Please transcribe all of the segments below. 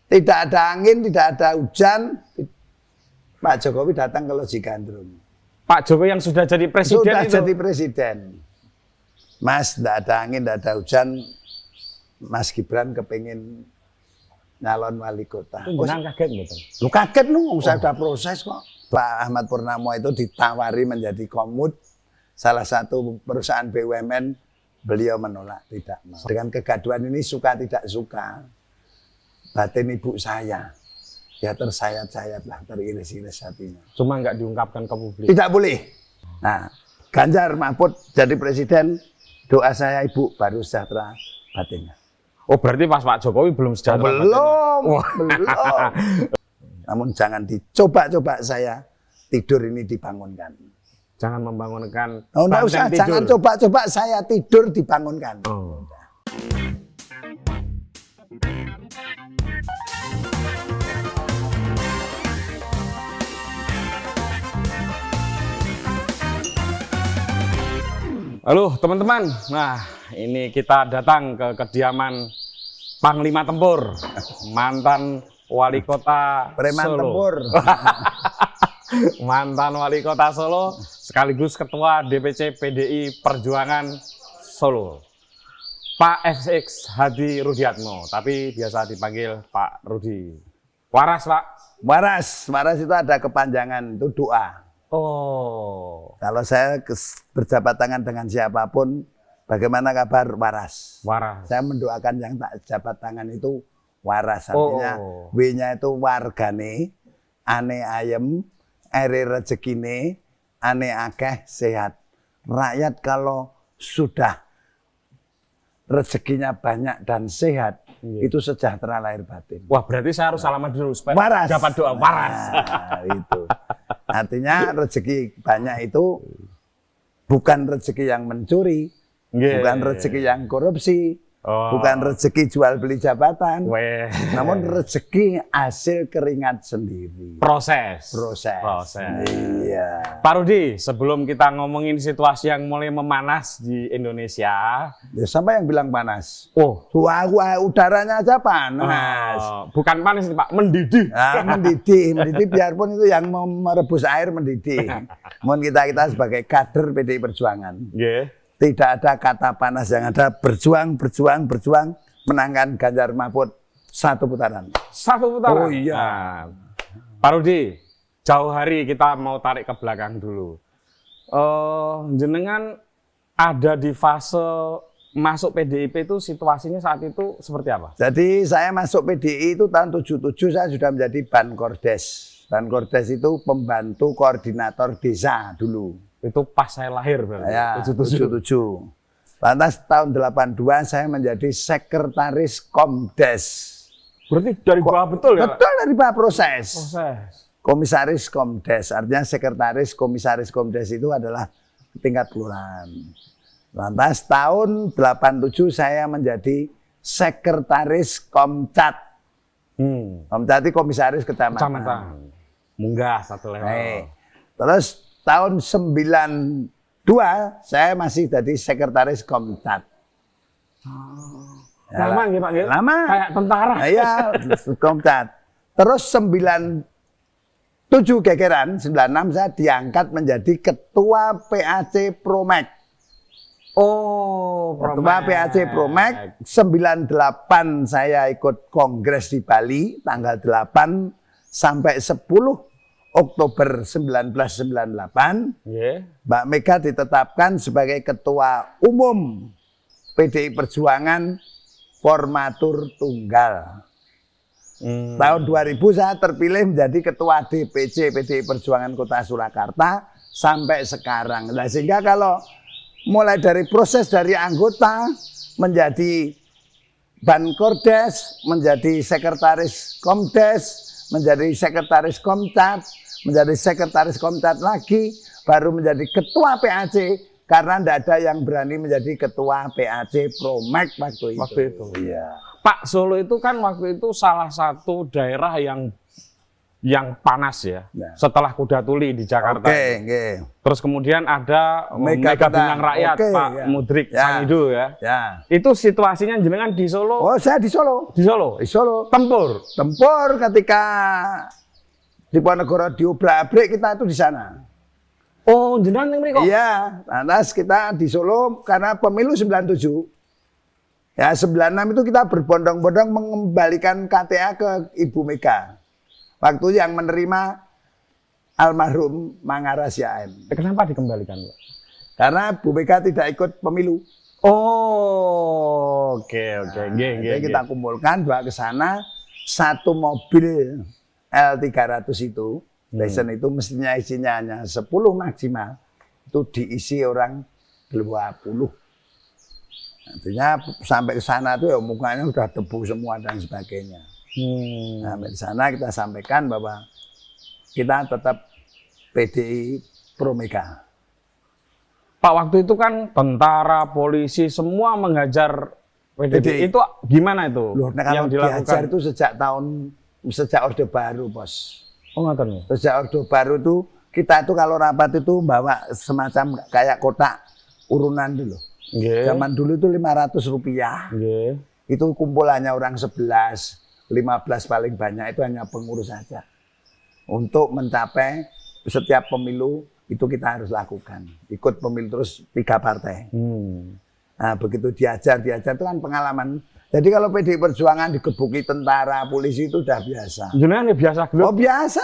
Tidak ada angin, tidak ada hujan, Pak Jokowi datang ke Loji Gandrung. Pak Jokowi yang sudah jadi presiden Sudah itu? jadi presiden. Mas, tidak ada angin, tidak ada hujan, Mas Gibran kepingin nyalon wali kota. Benar kaget betul. Lu kaget lu, saya udah proses kok. Pak Ahmad Purnomo itu ditawari menjadi komut salah satu perusahaan BUMN, beliau menolak, tidak mau. Dengan kegaduhan ini suka tidak suka, batin ibu saya ya tersayat-sayat lah, teriris-iris hatinya. Cuma nggak diungkapkan ke publik. Tidak boleh. Nah, Ganjar Mahfud jadi presiden, doa saya ibu baru sejahtera batinnya. Oh berarti pas Pak Jokowi belum sejahtera? Belum, belum. Namun jangan dicoba-coba saya tidur ini dibangunkan. Jangan membangunkan. Oh, enggak usah, tidur. jangan coba-coba saya tidur dibangunkan. Oh. Halo teman-teman, nah ini kita datang ke kediaman Panglima Tempur, mantan wali kota Preman Solo. tempur. Mantan wali kota Solo, sekaligus ketua DPC PDI Perjuangan Solo, Pak FX Hadi Rudiatmo, tapi biasa dipanggil Pak Rudi. Waras Pak? Waras, waras itu ada kepanjangan, itu doa. Oh. Kalau saya berjabat tangan dengan siapapun, bagaimana kabar waras? Waras. Saya mendoakan yang tak jabat tangan itu waras, artinya Oh. W-nya itu wargane, ane ayem, ere rezekine, ane akeh sehat. Rakyat kalau sudah rezekinya banyak dan sehat, itu sejahtera lahir batin. Wah berarti saya harus salaman dulu supaya Waras. dapat doa waras. Nah, itu. Artinya rezeki banyak itu bukan rezeki yang mencuri, bukan rezeki yang korupsi, bukan rezeki jual beli jabatan, namun rezeki hasil keringat sendiri. Proses. Iya. Pak Rudi, sebelum kita ngomongin situasi yang mulai memanas di Indonesia. Ya, sampai yang bilang panas. Oh. Wah, udaranya aja panas. Bukan panas Pak, mendidih. Nah, mendidih biarpun itu yang mau merebus air mendidih. Mohon kita sebagai kader PDI Perjuangan. Yeah. Tidak ada kata panas, yang ada berjuang menangkan Ganjar Mahfud satu putaran. Satu putaran? Oh iya. Nah, Pak Rudi, jauh hari kita mau tarik ke belakang dulu. Jenengan ada di fase masuk PDIP itu situasinya saat itu seperti apa? Jadi saya masuk PDI itu tahun 77 saya sudah menjadi Bankordes. Bankordes itu pembantu koordinator desa dulu. Itu pas saya lahir berarti. Ya, 77. Lantas tahun 82 saya menjadi sekretaris Komdes. Berarti dari bawah betul ya? Betul, dari bawah proses. Proses. Komisaris Komdes, artinya sekretaris komisaris Komdes itu adalah tingkat kelurahan. Lantas tahun 87 saya menjadi sekretaris Komcat. Komcat itu komisaris kecamatan. Munggah satu level. Terus tahun 92 saya masih jadi sekretaris Komcat. Lama ya Pak? Lama. Kayak tentara. Iya, Komcat. Terus 97 gegeran, 96 saya diangkat menjadi ketua PAC Promek. Oh, ketua PAC Promek. 98 saya ikut kongres di Bali tanggal 8 sampai 10 Oktober 1998, Mbak Mega ditetapkan sebagai Ketua Umum PDI Perjuangan Formatur Tunggal. Tahun 2000 saya terpilih menjadi Ketua DPC PDI Perjuangan Kota Surakarta sampai sekarang. Nah, sehingga kalau mulai dari proses dari anggota menjadi Bankordes, menjadi sekretaris Komdes, menjadi sekretaris Komcat, menjadi sekretaris Komcat lagi, baru menjadi ketua PAC, karena tidak ada yang berani menjadi ketua PAC Promek waktu itu. Iya. Pak, Solo itu kan waktu itu salah satu daerah yang yang panas ya. Ya. Setelah Kuda Tuli di Jakarta. Oke. Terus kemudian ada Mega Bintang Rakyat, Oke, Pak ya. Mudrik Ya. Sangido ya. Ya. Itu situasinya jenengan di Solo. Oh, saya di Solo. Di Solo. Di Solo. Tempur. Tempur ketika Diponegoro diobrak-abrik, kita itu di sana. Oh, jenengan yang mereka. Iya, lantas kita di Solo karena pemilu 97. Ya, 96 itu kita berbondong-bondong mengembalikan KTA ke Ibu Mega. Waktu yang menerima almarhum Mangara Siaen. Kenapa dikembalikan, Pak? Karena Bu Mega tidak ikut pemilu. Oh, oke. Jadi kita kumpulkan, bawa ke sana satu mobil L300 itu, Dyson itu mestinya isinya hanya 10 maksimal. Itu diisi orang 20. Artinya sampai ke sana tuh ya mukanya udah debu semua dan sebagainya. Nah, di sana kita sampaikan bahwa kita tetap PDI pro Mega. Pak, waktu itu kan tentara, polisi semua menghajar PDI. Itu gimana itu? Loh, nah kalau yang dilakukan dihajar itu sejak Orde Baru, Bos. Oh, ngaten. Sejak Orde Baru itu kita itu kalau rapat itu bawa semacam kayak kotak urunan dulu. Okay. Zaman dulu itu Rp500. Okay. Itu kumpulannya orang 11, 15 paling banyak itu hanya pengurus saja. Untuk mencapai setiap pemilu itu kita harus lakukan. Ikut pemilu terus 3 partai. Nah, begitu diajar itu kan pengalaman. Jadi kalau PDI Perjuangan digebuki tentara, polisi itu udah biasa. Jenengan ya biasa gelap. Oh, biasa.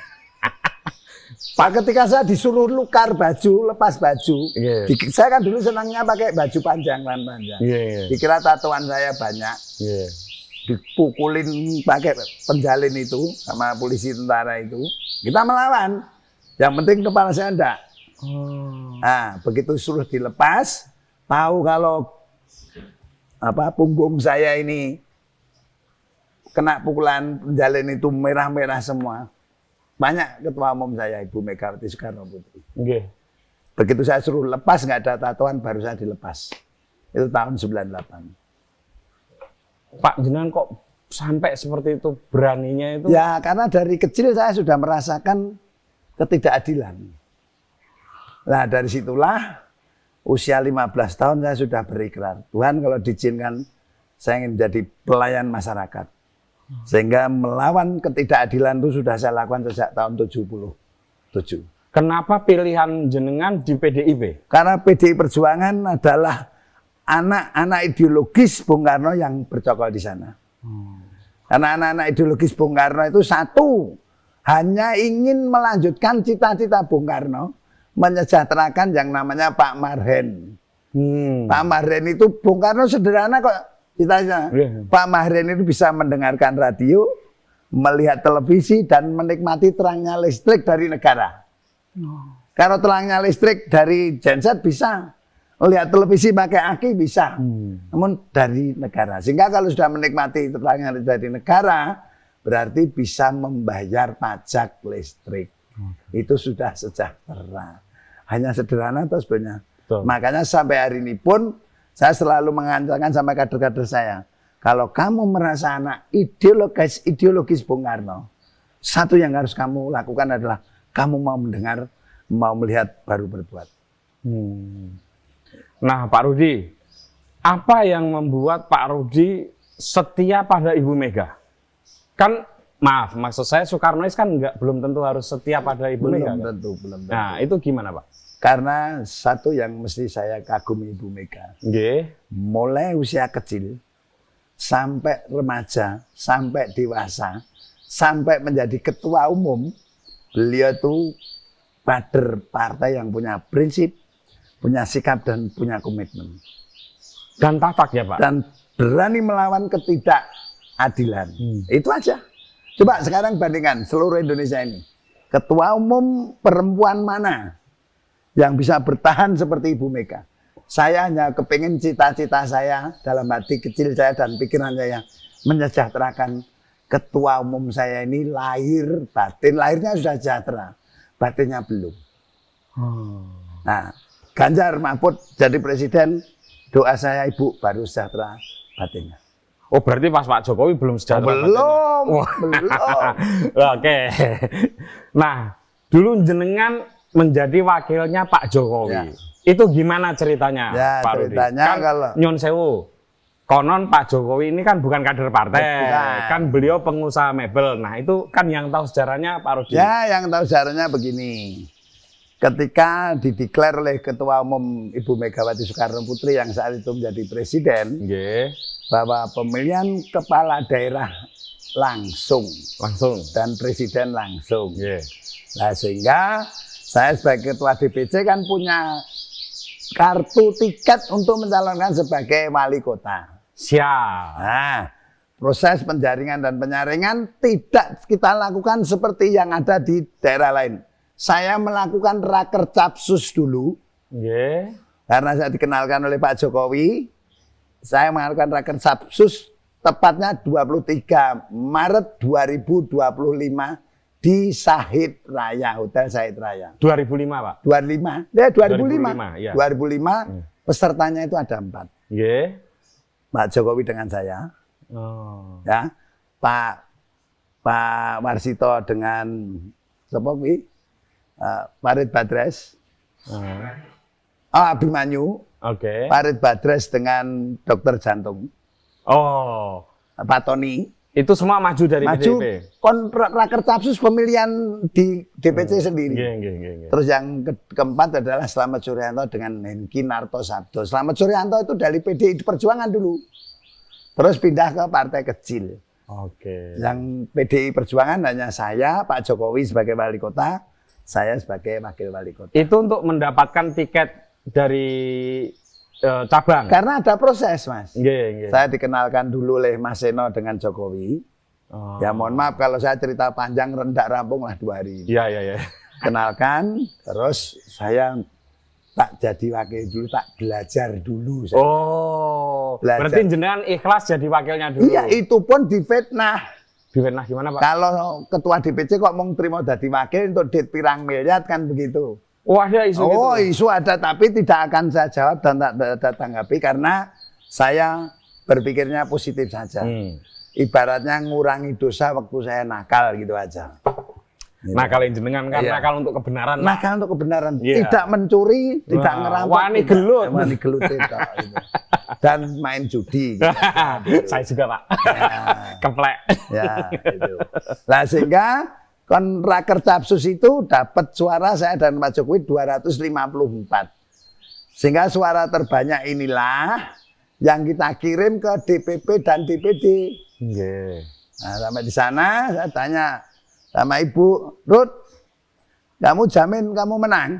Pak, ketika saya disuruh lukar baju, lepas baju. Yeah. Saya kan dulu senangnya pakai baju panjang. Yeah. Dikira tatoan saya banyak. Yeah. Dipukulin pakai penjalin itu sama polisi tentara itu. Kita melawan. Yang penting kepala saya enggak. Nah, begitu suruh dilepas, tahu kalau punggung saya ini kena pukulan penjalin itu merah-merah semua. Banyak ketua umum saya, Ibu Megawati Soekarno Putri. Okay. Begitu saya suruh lepas, nggak ada tatoan, baru saya dilepas. Itu tahun 98. Pak, jenengan kok sampai seperti itu, beraninya itu? Ya, karena dari kecil saya sudah merasakan ketidakadilan. Nah, dari situlah usia 15 tahun saya sudah berikrar. Tuhan, kalau diizinkan, saya ingin jadi pelayan masyarakat. Sehingga melawan ketidakadilan itu sudah saya lakukan sejak tahun 77. Kenapa pilihan jenengan di PDIP? Karena PDI Perjuangan adalah anak-anak ideologis Bung Karno yang bercokol di sana. Karena anak-anak ideologis Bung Karno itu satu, hanya ingin melanjutkan cita-cita Bung Karno, menyejahterakan yang namanya Pak Marhen. Pak Marhen itu Bung Karno sederhana kok. Pak Marhen itu bisa mendengarkan radio, melihat televisi, dan menikmati terangnya listrik dari negara. Kalau terangnya listrik dari genset bisa, melihat televisi pakai aki bisa, namun dari negara. Sehingga kalau sudah menikmati terangnya dari negara, berarti bisa membayar pajak listrik. Itu sudah sejahtera. Hanya sederhana atau sebenarnya. Makanya sampai hari ini pun, saya selalu mengancamkan sama kader-kader saya, kalau kamu merasa anak ideologis Bung Karno, satu yang harus kamu lakukan adalah kamu mau mendengar, mau melihat, baru berbuat. Nah, Pak Rudi, apa yang membuat Pak Rudi setia pada Ibu Mega? Kan, maksud saya Soekarnois kan belum tentu harus setia pada Ibu Mega. Belum tentu. Nah, itu gimana, Pak? Karena satu yang mesti saya kagumi Ibu Mega. Mulai usia kecil, sampai remaja, sampai dewasa, sampai menjadi ketua umum, beliau itu kader partai yang punya prinsip, punya sikap, dan punya komitmen. Dan tatak ya, Pak? Dan berani melawan ketidakadilan. Itu aja. Coba sekarang bandingkan seluruh Indonesia ini. Ketua umum perempuan mana yang bisa bertahan seperti Ibu Mega? Saya hanya kepingin cita-cita saya dalam hati kecil saya dan pikiran saya menyejahterakan ketua umum saya ini lahir batin. Lahirnya sudah sejahtera, batinnya belum. Nah, Ganjar Mahfud jadi presiden, doa saya Ibu baru sejahtera batinnya. Oh berarti pas Pak Jokowi belum sejalan. Belum. Oke. Nah, dulu jenengan menjadi wakilnya Pak Jokowi. Ya. Itu gimana ceritanya, Ya, Pak Rudi? ceritanya Kan kalau Nyon Sewu, konon Pak Jokowi ini kan bukan kader partai, bukan. kan beliau pengusaha mebel. Nah itu kan yang tahu sejarahnya Pak Rudi. Ya, yang tahu sejarahnya begini. Ketika dideklar oleh Ketua Umum Ibu Megawati Soekarno Putri yang saat itu menjadi presiden, Nggih. bahwa pemilihan kepala daerah langsung dan presiden langsung. Nggih. Nah, sehingga saya sebagai ketua DPC kan punya kartu tiket untuk mencalonkan sebagai wali kota. Siap. Nah, proses penjaringan dan penyaringan tidak kita lakukan seperti yang ada di daerah lain. Saya melakukan rakercapsus dulu. Nggih. Karena saya dikenalkan oleh Pak Jokowi, saya melakukan rakercapsus tepatnya 23 Maret 2025 di Sahid Raya, Hotel Sahid Raya. 2005 Pak? 2005, ya 2005. 2005, ya. 2005 pesertanya itu ada 4. Nggih. Pak Jokowi dengan saya, Oh. ya, Pak Warsito dengan Sopowi, Farid Badres, Abimanyu, Oke. Farid Badres dengan dokter jantung, Oh. Pak Tony. Itu semua maju dari Maju PDIP? rakercapsus pemilihan di DPC sendiri. Nggih. Terus yang keempat adalah Slamet Suryanto dengan Hengki Narto Sabdo. Slamet Suryanto itu dari PDI Perjuangan dulu. Terus pindah ke partai kecil. Oke. Yang PDI Perjuangan hanya saya, Pak Jokowi sebagai wali kota, saya sebagai wakil wali kota. Itu untuk mendapatkan tiket dari cabang? Karena ada proses, Mas. Nggih. Saya dikenalkan dulu oleh Mas Seno dengan Jokowi. Oh. Ya mohon maaf kalau saya cerita panjang, rendak rampung lah 2 hari. Iya. Kenalkan, terus saya tak jadi wakil dulu, tak belajar dulu. Saya. Oh, Belajar. berarti jenengan ikhlas jadi wakilnya dulu? Iya, itu pun difitnah. Difitnah gimana Pak? Kalau ketua DPC kok mau terima jadi wakil untuk duit pirang miliar kan begitu. Oh ada isu gitu? Oh isu ada, tapi tidak akan saya jawab dan tak tanggapi karena saya berpikirnya positif saja. Ibaratnya ngurangi dosa waktu saya nakal gitu aja. Gitu. Nakal jenengan kan Iya. nakal untuk kebenaran. Nakal untuk kebenaran, Iya. tidak mencuri, tidak ngerampok, wani gelut. wani gelut tidak, gitu. Dan main judi. Gitu. Saya juga Pak. Ya. Keplek. Ya, gitu. Nah sehingga kon rakercapsus itu dapat suara saya dan Pak Jokowi 254. Sehingga suara terbanyak inilah yang kita kirim ke DPP dan DPD. Nggih. Nah, sampai di sana saya tanya sama Ibu, Ruth, kamu jamin kamu menang?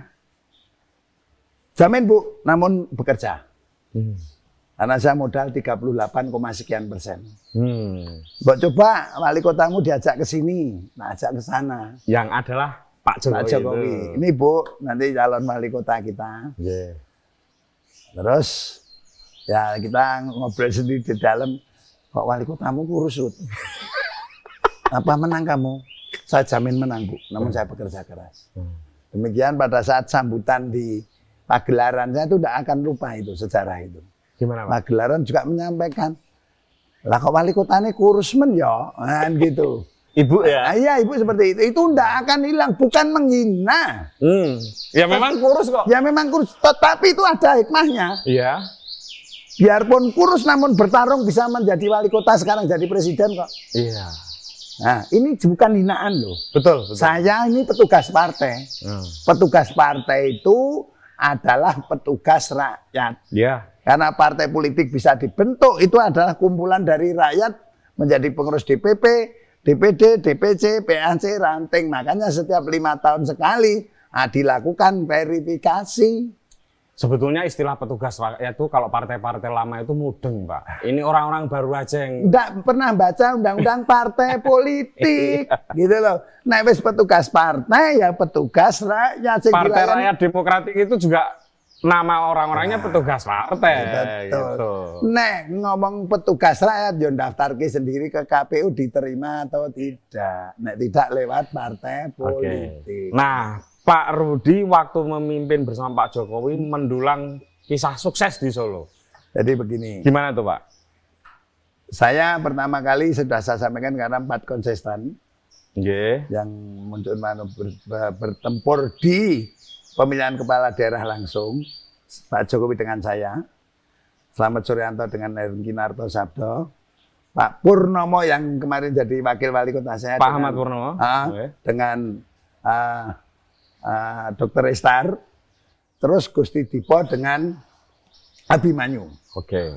Jamin Bu, namun bekerja. Karena saya modal 38, sekian persen. Mbok coba wali kotamu diajak ke sini, nah ajak ke sana. Yang adalah Pak Jokowi. Pak Jokowi. Ini Bu, nanti calon wali kota kita. Yeah. Terus ya kita ngobrol sendiri di dalam. Kok wali kotamu kurus, Ruth? Apa menang kamu? Saya jamin menang Bu, namun saya bekerja keras. Demikian pada saat sambutan di pagelaran, saya itu tidak akan lupa itu sejarah itu. Gimana Pak? Pagelaran juga menyampaikan, lah kok wali kotanya kurus men ya, kan gitu. Ibu ya? Nah, iya Ibu seperti itu tidak akan hilang, bukan menghina. Ya memang kurus kok. Ya memang kurus, tetapi itu ada hikmahnya. Iya. Biarpun kurus namun bertarung bisa menjadi wali kota, sekarang jadi presiden kok. Iya. Nah ini bukan hinaan loh. Betul. Saya ini petugas partai. Petugas partai itu adalah petugas rakyat. Iya. Karena partai politik bisa dibentuk itu adalah kumpulan dari rakyat menjadi pengurus DPP, DPD, DPC, PAC, ranting. Makanya setiap 5 tahun sekali dilakukan verifikasi. Sebetulnya istilah petugas rakyat itu kalau partai-partai lama itu mudeng Pak. Ini orang-orang baru aja yang Nggak pernah baca undang-undang partai politik gitu loh. Nah wis petugas partai ya petugas rakyat. Partai Rakyat Demokratik itu juga nama orang-orangnya petugas partai. Betul. Gitu. Nek ngomong petugas rakyat, yo daftarke sendiri ke KPU diterima atau tidak. Nek tidak lewat partai politik. Nah, Pak Rudi waktu memimpin bersama Pak Jokowi mendulang kisah sukses di Solo. Jadi begini. Gimana tuh Pak? Saya pertama kali sudah saya sampaikan karena 4 kontestan yang muncul bertempur di pemilihan kepala daerah langsung, Pak Jokowi dengan saya, Slamet Suryanto dengan Heruwinarto Sabdo, Pak Purnomo yang kemarin jadi wakil wali kota saya, Pak Ahmad Purnomo, dengan Dr. Estar, terus Gusti Dipo dengan Abimanyu. Oke.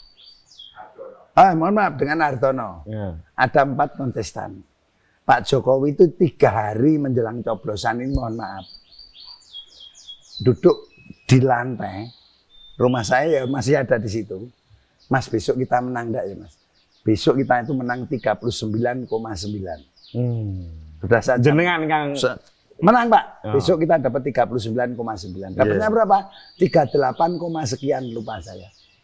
Mohon maaf, dengan Hartono. Ada 4 kontestan. Pak Jokowi itu 3 hari menjelang coblosan ini, mohon maaf, duduk di lantai rumah saya, ya masih ada di situ. Mas, besok kita menang enggak ya Mas? Besok kita itu menang 39,9. Sudah saja. Jenengan Kang. Menang Pak. Besok kita dapat 39,9. Dapatnya berapa? 38, sekian, lupa saya.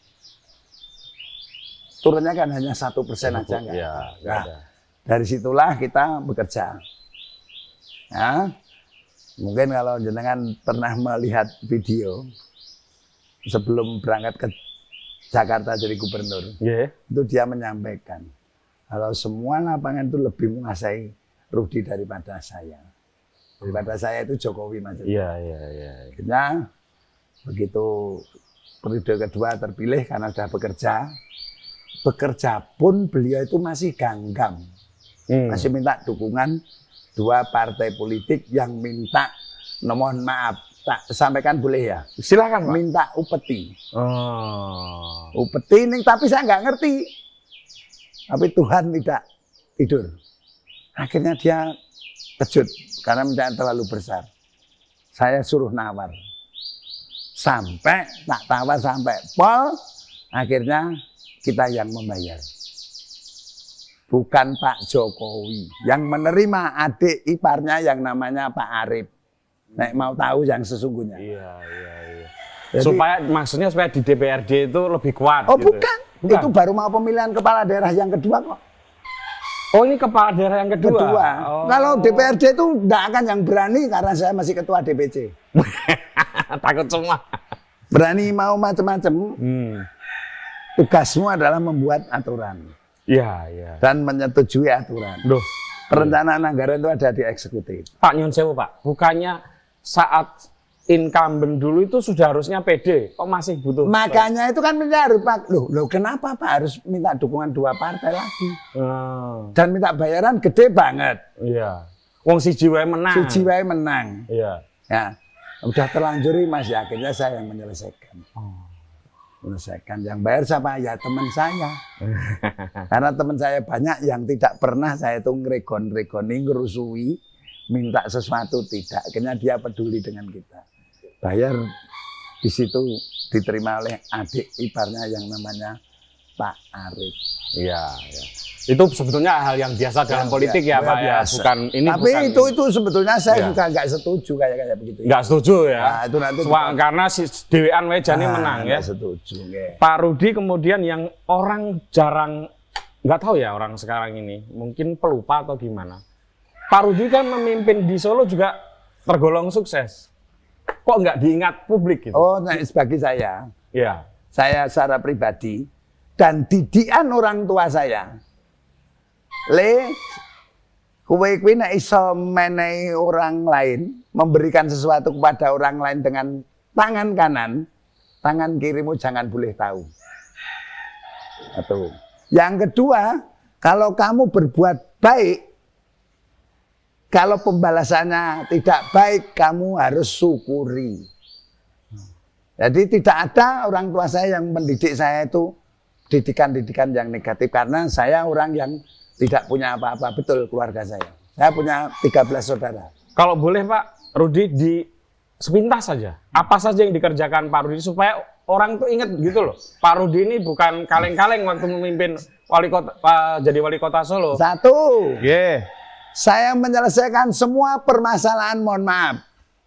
Turunnya kan hanya 1% aja enggak? Nah, dari situlah kita bekerja. Ya, mungkin kalau jenengan pernah melihat video sebelum berangkat ke Jakarta jadi gubernur, itu dia menyampaikan kalau semua lapangan itu lebih menguasai Rudi daripada saya. Daripada saya itu Jokowi maksudnya. Akhirnya begitu periode kedua terpilih karena sudah bekerja pun beliau itu masih ganggam, masih minta dukungan 2 partai politik yang minta, mohon maaf, tak sampaikan boleh ya? Silakan Pak. Minta upeti. Upeti ini, tapi saya nggak ngerti. Tapi Tuhan tidak tidur. Akhirnya dia kejut karena minta terlalu besar. Saya suruh nawar. Sampai tak tawar sampai pol, akhirnya kita yang membayar. Bukan Pak Jokowi. Yang menerima adik iparnya yang namanya Pak Arif. Nek mau tahu yang sesungguhnya. Jadi, maksudnya supaya di DPRD itu lebih kuat. Oh gitu. Bukan. Itu baru mau pemilihan kepala daerah yang kedua kok. Oh ini kepala daerah yang kedua? Kalau DPRD itu tidak akan yang berani karena saya masih ketua DPC. Takut semua. Berani mau macam-macam. Tugasmu adalah membuat aturan. Dan menyetujui aturan. Perencanaan anggaran itu ada di eksekutif. Pak Nyun Sewu Pak, bukannya saat incumbent dulu itu sudah harusnya pede, kok masih butuh? Makanya itu kan mencari Pak. Loh kenapa Pak harus minta dukungan 2 partai lagi? Dan minta bayaran gede banget. Wong siji wae menang. Siji wae menang. Ya, udah terlanjuri Mas, akhirnya saya yang menyelesaikan. Menyelesaikan. Yang bayar siapa? Ya teman saya. Karena teman saya banyak yang tidak pernah saya itu ngeregon-regoni, ngerusui, minta sesuatu tidak. Akhirnya dia peduli dengan kita. Bayar di situ diterima oleh adik iparnya yang namanya Pak Arif. Itu sebetulnya hal yang biasa dalam politik ya Pak ya, bukan ini. Tapi bukan itu sebetulnya saya juga nggak setuju kayak begitu. Nggak setuju ya. Nah, itu nanti karena si Dewan Wejani menang ya. Setuju. Pak Rudi kemudian yang orang jarang nggak tahu ya orang sekarang ini, mungkin pelupa atau gimana. Pak Rudi kan memimpin di Solo juga tergolong sukses. Kok nggak diingat publik gitu? Oh, nah, bagi saya, saya secara pribadi dan didikan orang tua saya. Kowe kuwi nek iso menehi orang lain, memberikan sesuatu kepada orang lain dengan tangan kanan, tangan kirimu jangan boleh tahu. Satu. Yang kedua, kalau kamu berbuat baik, kalau pembalasannya tidak baik, kamu harus syukuri. Jadi tidak ada orang tua saya yang mendidik saya itu didikan-didikan yang negatif, karena saya orang yang tidak punya apa-apa, betul keluarga saya. Saya punya 13 saudara. Kalau boleh Pak Rudi di sepintas saja, apa saja yang dikerjakan Pak Rudi supaya orang tuh ingat gitu loh. Pak Rudi ini bukan kaleng-kaleng waktu memimpin wali kota, jadi wali kota Solo. Satu, saya menyelesaikan semua permasalahan, mohon maaf.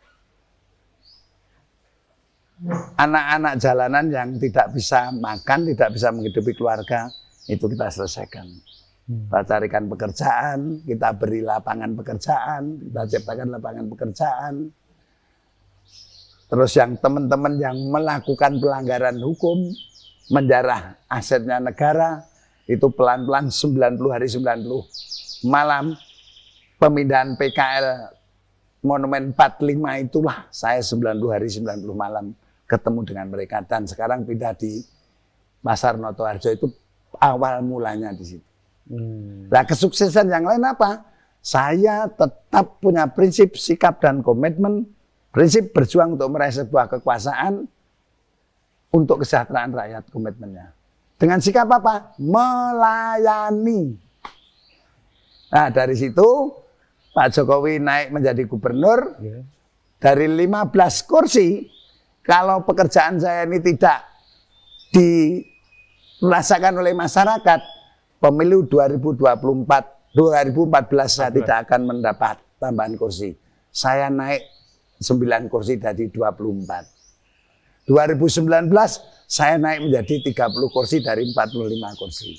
Anak-anak jalanan yang tidak bisa makan, tidak bisa menghidupi keluarga, itu kita selesaikan. Kita carikan pekerjaan, kita beri lapangan pekerjaan, kita ciptakan lapangan pekerjaan. Terus yang teman-teman yang melakukan pelanggaran hukum, menjarah asetnya negara, itu pelan-pelan 90 hari 90 malam pemindahan PKL Monumen 45 itulah saya 90 hari 90 malam ketemu dengan mereka dan sekarang pindah di Pasar Notoharjo itu awal mulanya di situ. Nah, kesuksesan yang lain apa? Saya tetap punya prinsip, sikap dan komitmen, prinsip berjuang untuk meraih sebuah kekuasaan untuk kesejahteraan rakyat komitmennya. Dengan sikap apa? Melayani. Nah, dari situ Pak Jokowi naik menjadi gubernur, dari 15 kursi, kalau pekerjaan saya ini tidak dirasakan oleh masyarakat, pemilu 2014 saya tidak akan mendapat tambahan kursi. Saya naik 9 kursi dari 24. 2019 saya naik menjadi 30 kursi dari 45 kursi.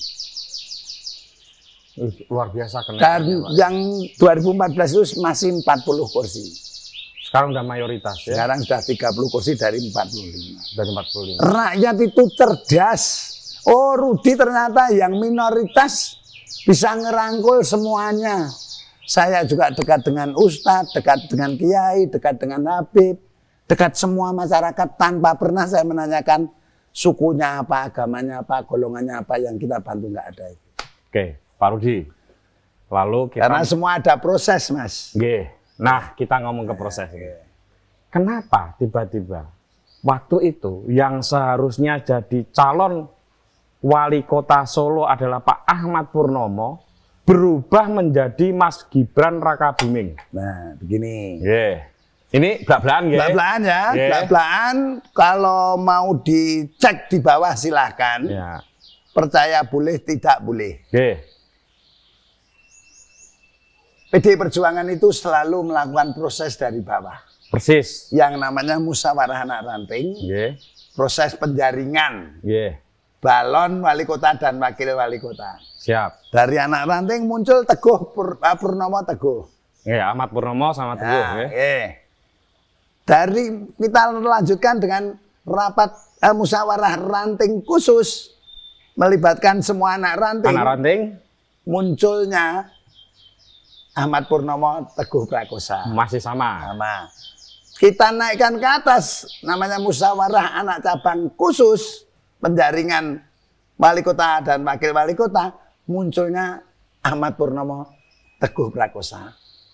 Luar biasa kenaikan. Dan yang 2014 itu masih 40 kursi. Sekarang udah mayoritas ya? Sekarang sudah 30 kursi dari 45. Dari 45. Rakyat itu cerdas. Oh, Rudi ternyata yang minoritas bisa ngerangkul semuanya. Saya juga dekat dengan ustadz, dekat dengan kiai, dekat dengan habib, dekat semua masyarakat tanpa pernah saya menanyakan sukunya apa, agamanya apa, golongannya apa, yang kita bantu nggak ada itu. Oke, Pak Rudi. Lalu kita... Karena semua ada proses, Mas. Nah, kita ngomong ke proses ini. Kenapa tiba-tiba waktu itu yang seharusnya jadi calon wali kota Solo adalah Pak Ahmad Purnomo berubah menjadi Mas Gibran Rakabuming? Nah, begini. Ini belak-belakan ya? Belak-belakan ya, belak-belakan. Kalau mau dicek di bawah silahkan. Percaya boleh, tidak boleh. PDI Perjuangan itu selalu melakukan proses dari bawah. Persis. Yang namanya musyawarah anak ranting, proses penjaringan, balon wali kota dan wakil wali kota. Siap. Dari anak ranting muncul Teguh Purnomo Teguh. Ahmad Purnomo sama Teguh. Dari kita lanjutkan dengan rapat musyawarah ranting khusus, melibatkan semua anak ranting. Anak ranting. Munculnya Ahmad Purnomo Teguh Prakosa. Masih sama. Kita naikkan ke atas, namanya musyawarah anak cabang khusus, penjaringan wali kota dan wakil wali kota, munculnya Ahmad Purnomo Teguh Prakosa.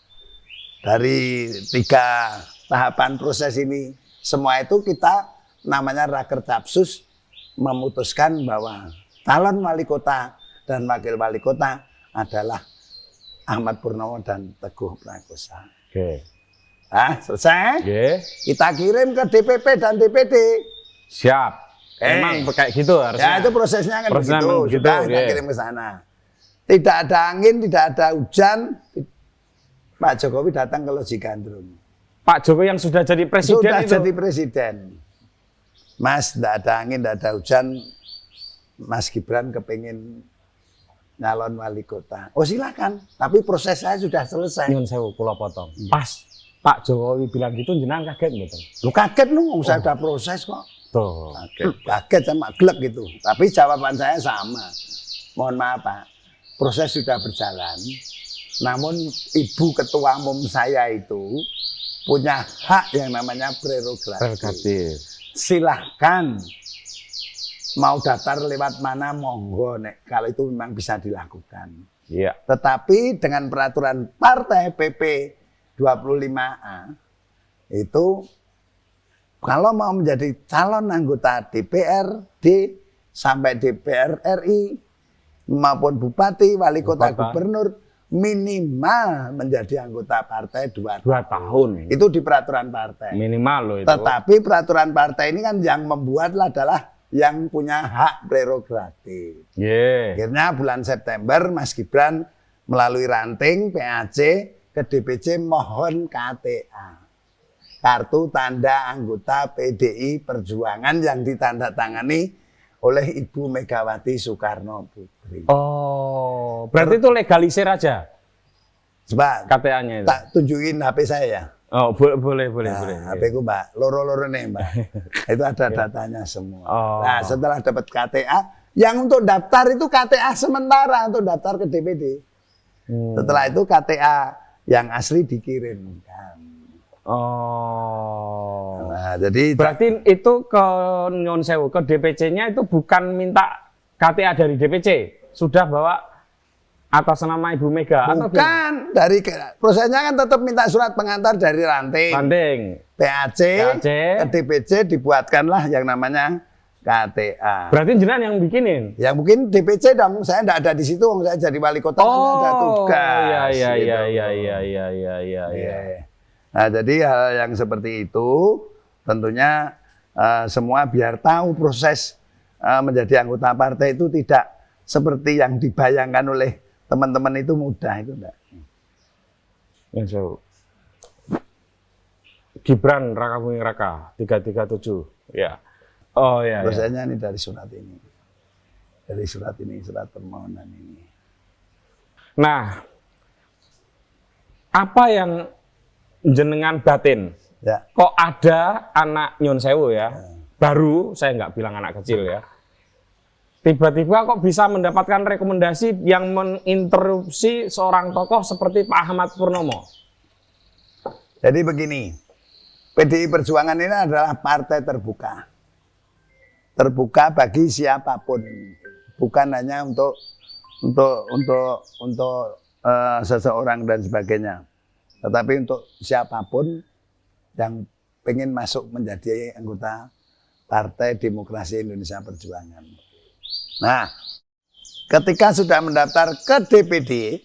Dari 3 tahapan proses ini, semua itu kita namanya Rakertapsus memutuskan bahwa calon wali kota dan wakil wali kota adalah Ahmad Purnomo dan Teguh Prakosa. Nah, selesai. Kita kirim ke DPP dan DPD. Siap. Emang kayak gitu harusnya. Ya, itu prosesnya kan begitu. Sudah kita kirim ke sana. Tidak ada angin, tidak ada hujan. Pak Jokowi datang ke Loji Gandrung. Pak Jokowi yang sudah jadi presiden sudah itu. Jadi presiden. Mas, tidak ada angin, tidak ada hujan. Mas Gibran kepingin nyalon wali kota. Oh, silakan. Tapi proses saya sudah selesai. Nyun sewu, kula potong. Pas Pak Jokowi bilang gitu, jenengan kaget betul. Lu kaget lu, saya udah proses kok. Tuh. Kaget sama glek gitu. Tapi jawaban saya sama. Mohon maaf Pak, proses sudah berjalan. Namun Ibu Ketua Umum saya itu punya hak yang namanya prerogatif. Silahkan. Mau daftar lewat mana monggo nek kalau itu memang bisa dilakukan. Tetapi dengan peraturan partai PP 25A itu kalau mau menjadi calon anggota DPRD sampai DPR RI maupun bupati, wali kota, gubernur minimal menjadi anggota partai 2 tahun. Itu di peraturan partai. Minimal loh itu. Tetapi peraturan partai ini kan yang membuat adalah yang punya hak prerogatif. Akhirnya bulan September Mas Gibran melalui ranting PAC ke DPC mohon KTA. Kartu tanda anggota PDI Perjuangan yang ditandatangani oleh Ibu Megawati Soekarno Putri. Oh, berarti itu legalisir aja? Coba KTA-nya itu. Tak tunjukin HP saya ya. Oh, boleh. HP ku Mbak, loro-loro nih Mbak. Itu ada datanya semua. Nah, setelah dapat KTA, Yang untuk daftar itu KTA sementara untuk daftar ke DPD. Setelah itu KTA yang asli dikirimkan. Oh. Nah, jadi berarti itu ke Nyun Sewu, ke DPC-nya itu bukan minta KTA dari DPC, sudah bawa atas nama Ibu Mega atau bukan dari prosesnya kan tetap minta surat pengantar dari ranting. PAC ke DPC dibuatkanlah yang namanya KTA. Berarti jenengan yang bikinin? Yang mungkin DPC dong, saya enggak ada di situ, saya jadi wali kota, ada tugas. Iya. Nah, jadi hal yang seperti itu tentunya semua biar tahu proses menjadi anggota partai itu tidak seperti yang dibayangkan oleh teman-teman itu mudah, itu enggak. Gibran Raka Buming Raka 337, ya. Oh ya. Prosesnya ini dari surat ini. Dari surat ini, surat permohonan ini. Nah, apa yang jenengan batin? Ya. Kok ada anak Nyun Sewu ya? Baru, saya nggak bilang anak kecil ya. Tiba-tiba kok bisa mendapatkan rekomendasi yang menginterupsi seorang tokoh seperti Pak Ahmad Purnomo? Jadi begini, PDI Perjuangan ini adalah partai terbuka. Terbuka bagi siapapun, bukan hanya untuk seseorang dan sebagainya, tetapi untuk siapapun yang ingin masuk menjadi anggota Partai Demokrasi Indonesia Perjuangan. Nah, ketika sudah mendaftar ke DPD,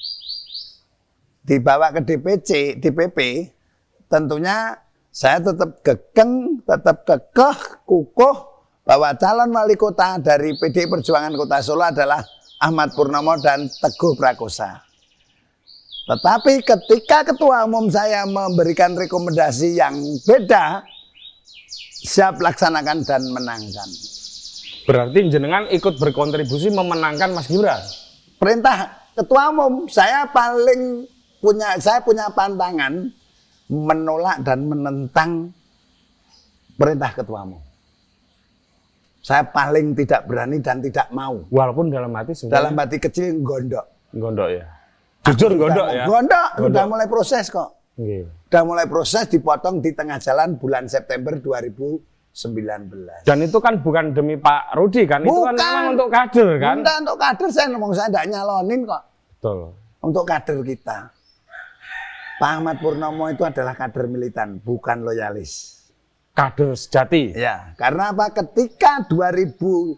dibawa ke DPP, tentunya saya tetap kekeh, kukuh bahwa calon wali kota dari PDI Perjuangan Kota Solo adalah Ahmad Purnomo dan Teguh Prakosa. Tetapi ketika ketua umum saya memberikan rekomendasi yang beda, siap laksanakan dan menangkan. Berarti jenengan ikut berkontribusi memenangkan Mas Gibran? Perintah ketua umum, saya punya pantangan menolak dan menentang perintah ketua umum. Saya paling tidak berani dan tidak mau. Walaupun dalam hati sudah. Dalam hati kecil gondok. Gondok ya. Jujur gondok ya. Gondok, udah mulai proses kok. Okay. Udah mulai proses, dipotong di tengah jalan bulan September 2019. Dan itu kan bukan demi Pak Rudi kan? Itu kan memang untuk kader kan? Bukan untuk kader, saya tidak nyalonin kok. Betul. Untuk kader kita. Pak Ahmad Purnomo itu adalah kader militan, bukan loyalis. Kader sejati. Ya, karena apa? Ketika 2015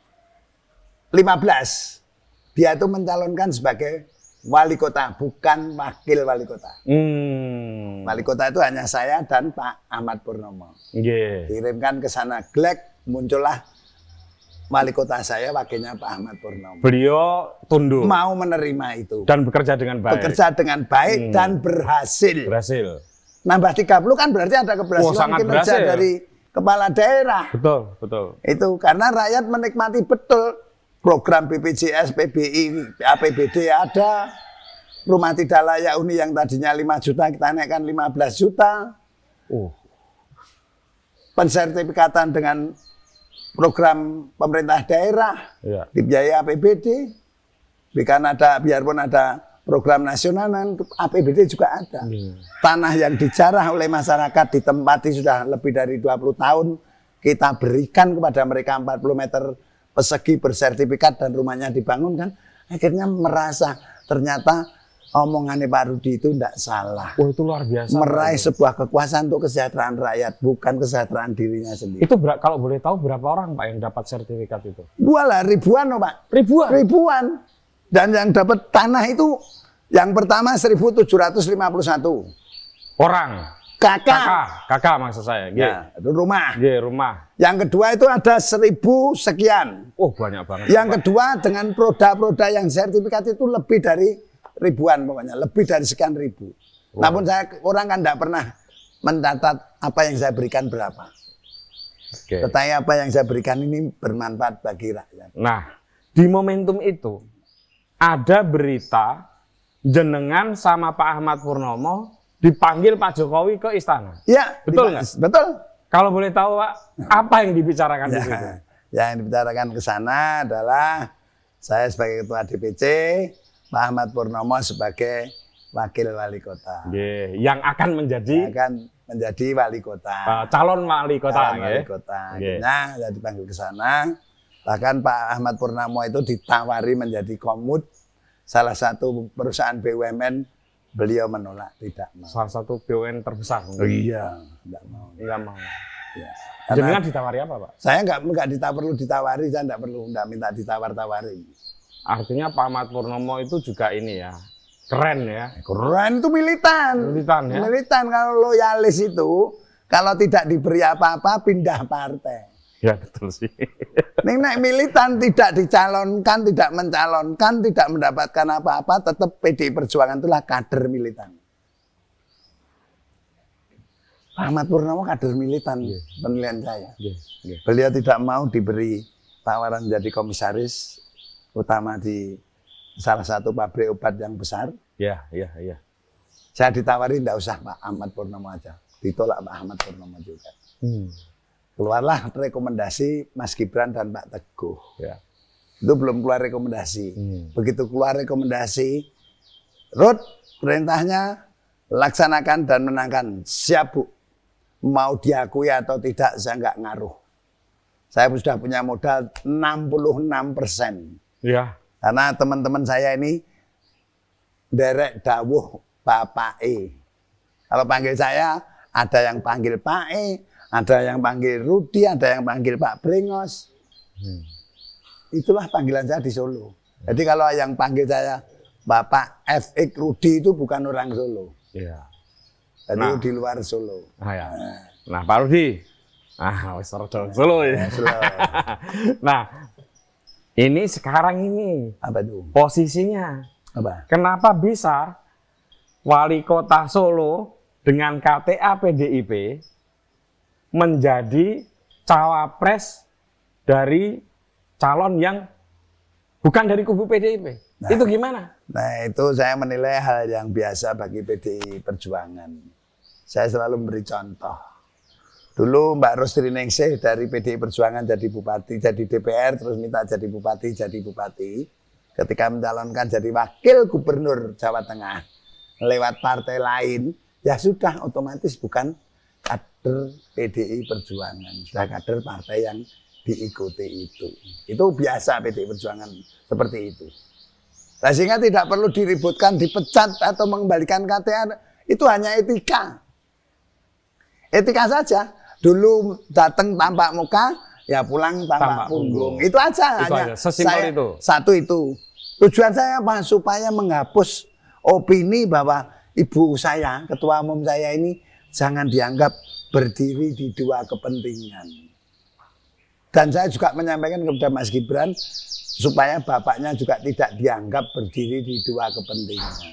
dia itu mencalonkan sebagai wali kota, bukan wakil wali kota. Wali kota itu hanya saya dan Pak Ahmad Purnomo. Kirimkan ke sana glek, muncullah wali kota saya, wakilnya Pak Ahmad Purnomo. Beliau tunduk. Mau menerima itu. Dan bekerja dengan baik. Bekerja dengan baik dan berhasil. Berhasil. Nambah 30 kan berarti ada keberhasilan kinerja dari kepala daerah. Betul, betul. Itu karena rakyat menikmati betul program BPJS, PBI, APBD ada. Rumah tidak layak huni yang tadinya 5 juta kita naikkan 15 juta. Pensertifikatan dengan program pemerintah daerah, dibiayai APBD. Biarpun ada program nasional, APBD juga ada. Tanah yang dijarah oleh masyarakat ditempati sudah lebih dari 20 tahun, kita berikan kepada mereka 40 meter persegi bersertifikat dan rumahnya dibangun kan. Akhirnya merasa ternyata omongannya Pak Rudi itu tidak salah. Itu luar biasa. Meraih sebuah kekuasaan untuk kesejahteraan rakyat, bukan kesejahteraan dirinya sendiri. Itu kalau boleh tahu berapa orang Pak yang dapat sertifikat itu? Walah, ribuan loh Pak. Ribuan? Ribuan. Dan yang dapat tanah itu yang pertama 1.751 orang. Kakak maksud saya. Ya, itu rumah. Rumah. Yang kedua itu ada 1.000 sekian. Banyak banget. Yang kedua dengan produk-produk yang sertifikat itu lebih dari ribuan pokoknya, lebih dari sekian ribu. Namun orang kan tidak pernah mencatat apa yang saya berikan berapa. Tetapi apa yang saya berikan ini bermanfaat bagi rakyat. Nah, di momentum itu ada berita jenengan sama Pak Ahmad Purnomo dipanggil Pak Jokowi ke istana. Iya, betul nggak? Betul. Kalau boleh tahu Pak, apa yang dibicarakan di situ? Yang dibicarakan ke sana adalah saya sebagai ketua DPC, Pak Ahmad Purnomo sebagai wakil wali kota. Yang akan menjadi wali kota. Calon wali kota. Wali kota. Akhirnya saya dipanggil ke sana. Bahkan Pak Ahmad Purnomo itu ditawari menjadi komut salah satu perusahaan BUMN, beliau menolak, tidak mau. Salah satu BUMN terbesar. Oh iya, tidak mau. Tidak mau. Ya. Jenengan ditawari apa, Pak? Saya nggak perlu ditawari, saya nggak minta ditawar-tawari. Artinya Pak Ahmad Purnomo itu juga ini ya, keren ya. Keren itu militan. Militan ya. Militan, kalau loyalis itu, kalau tidak diberi apa-apa pindah partai. Ya betul sih. Nek militan tidak dicalonkan, tidak mencalonkan, tidak mendapatkan apa-apa, tetap PDI Perjuangan itulah kader militan. Ahmad Purnomo kader militan, penilaian saya. Beliau tidak mau diberi tawaran jadi komisaris utama di salah satu pabrik obat yang besar. Iya. Saya ditawari tidak usah Pak Ahmad Purnomo aja. Ditolak Pak Ahmad Purnomo juga. Keluarlah rekomendasi Mas Gibran dan Pak Teguh. Ya. Itu belum keluar rekomendasi. Begitu keluar rekomendasi, Ruth perintahnya laksanakan dan menangkan. Siap Bu. Mau diakui atau tidak saya nggak ngaruh. Saya sudah punya modal 66%. Ya. Karena teman-teman saya ini derek dawuh Bapak E. Kalau panggil saya, ada yang panggil Pak E, ada yang panggil Rudi, ada yang panggil Pak Brengos. Itulah panggilan saya di Solo. Jadi kalau yang panggil saya Bapak FX Rudi itu bukan orang Solo. Iya. Jadi di luar Solo. Ya. Nah, Pak Rudi. Wis Solo ya. Nah, ini sekarang ini apa itu? Posisinya. Apa? Kenapa bisa wali kota Solo dengan KTA PDIP menjadi cawapres dari calon yang bukan dari kubu PDIP? Nah, itu gimana? Nah, itu saya menilai hal yang biasa bagi PDI Perjuangan. Saya selalu memberi contoh. Dulu Mbak Rostri Ningsih dari PDI Perjuangan jadi bupati, jadi DPR, terus minta jadi bupati. Ketika mencalonkan jadi wakil gubernur Jawa Tengah lewat partai lain, ya sudah otomatis bukan kader PDI Perjuangan, sudah kader partai yang diikuti itu. Itu biasa PDI Perjuangan seperti itu. Nah, sehingga tidak perlu diributkan, dipecat atau mengembalikan KTA, itu hanya etika. Etika saja. Dulu datang tampak muka, ya pulang tampak punggung. Itu aja. Sesimpel itu. Satu itu. Tujuan saya apa? Supaya menghapus opini bahwa ibu saya, ketua umum saya ini jangan dianggap berdiri di dua kepentingan. Dan saya juga menyampaikan kepada Mas Gibran supaya bapaknya juga tidak dianggap berdiri di dua kepentingan.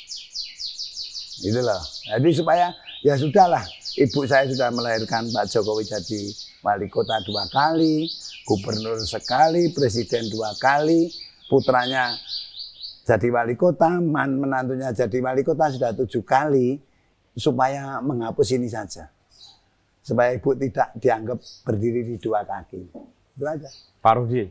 Gitu loh. Jadi supaya ya sudahlah, ibu saya sudah melahirkan Pak Jokowi jadi wali kota 2 kali, gubernur sekali, presiden 2 kali, putranya jadi wali kota, menantunya jadi wali kota sudah 7 kali, supaya menghapus ini saja. Supaya ibu tidak dianggap berdiri di 2 kaki. Itu aja. Pak Rudi,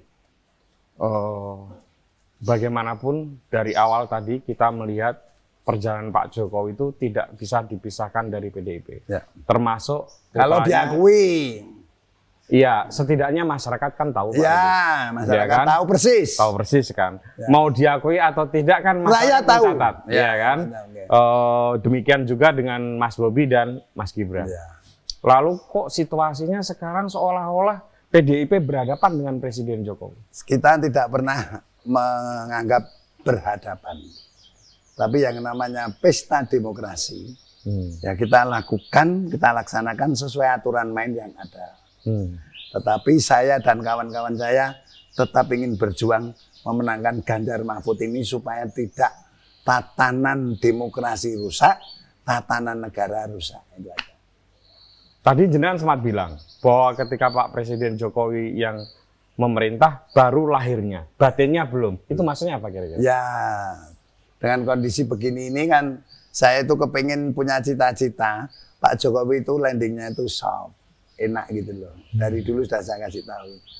bagaimanapun dari awal tadi kita melihat perjalanan Pak Jokowi itu tidak bisa dipisahkan dari PDIP. Ya. Termasuk kalau diakui. Iya, setidaknya masyarakat kan tahu. Iya, masyarakat ya kan? Tahu persis. Tahu persis kan. Ya. Mau diakui atau tidak kan masyarakat tahu. Mencatat. Ya kan. Okay. Demikian juga dengan Mas Bobi dan Mas Gibran. Ya. Lalu kok situasinya sekarang seolah-olah PDIP berhadapan dengan Presiden Jokowi? Kita tidak pernah menganggap berhadapan. Tapi yang namanya pesta demokrasi, ya kita lakukan, kita laksanakan sesuai aturan main yang ada. Tetapi saya dan kawan-kawan saya tetap ingin berjuang memenangkan Ganjar Mahfud ini supaya tidak tatanan demokrasi rusak, tatanan negara rusak. Itu aja. Tadi jenengan sempat bilang bahwa ketika Pak Presiden Jokowi yang memerintah baru lahirnya, batinnya belum. Itu maksudnya apa kira-kira? Ya, dengan kondisi begini ini kan saya itu kepingin punya cita-cita Pak Jokowi itu landingnya itu soft, enak gitu loh. Dari dulu sudah saya kasih tahu.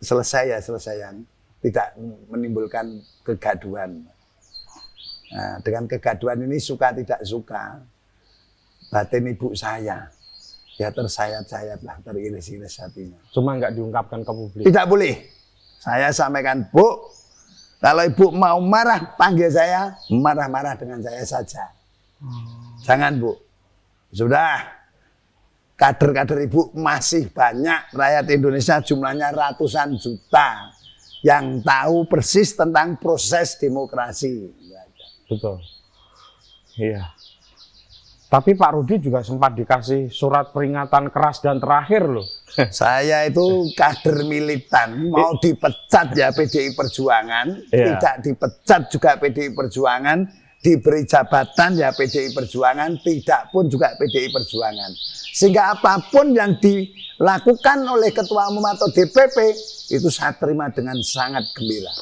selesai ya selesaian, tidak menimbulkan kegaduhan. Nah, dengan kegaduhan ini suka tidak suka, batin ibu saya ya tersayat-sayat lah, teriris-iris hatinya. Cuma nggak diungkapkan ke publik. Tidak boleh. Saya sampaikan, Bu, kalau ibu mau marah, panggil saya, marah-marah dengan saya saja. Jangan, Bu. Sudah, kader-kader ibu masih banyak, rakyat Indonesia jumlahnya ratusan juta yang tahu persis tentang proses demokrasi. Betul. Iya. Tapi Pak Rudi juga sempat dikasih surat peringatan keras dan terakhir loh. Saya itu kader militan, mau dipecat ya PDI Perjuangan, tidak dipecat juga PDI Perjuangan, diberi jabatan ya PDI Perjuangan, tidak pun juga PDI Perjuangan. Sehingga apapun yang dilakukan oleh Ketua Umum atau DPP, itu saya terima dengan sangat gembira.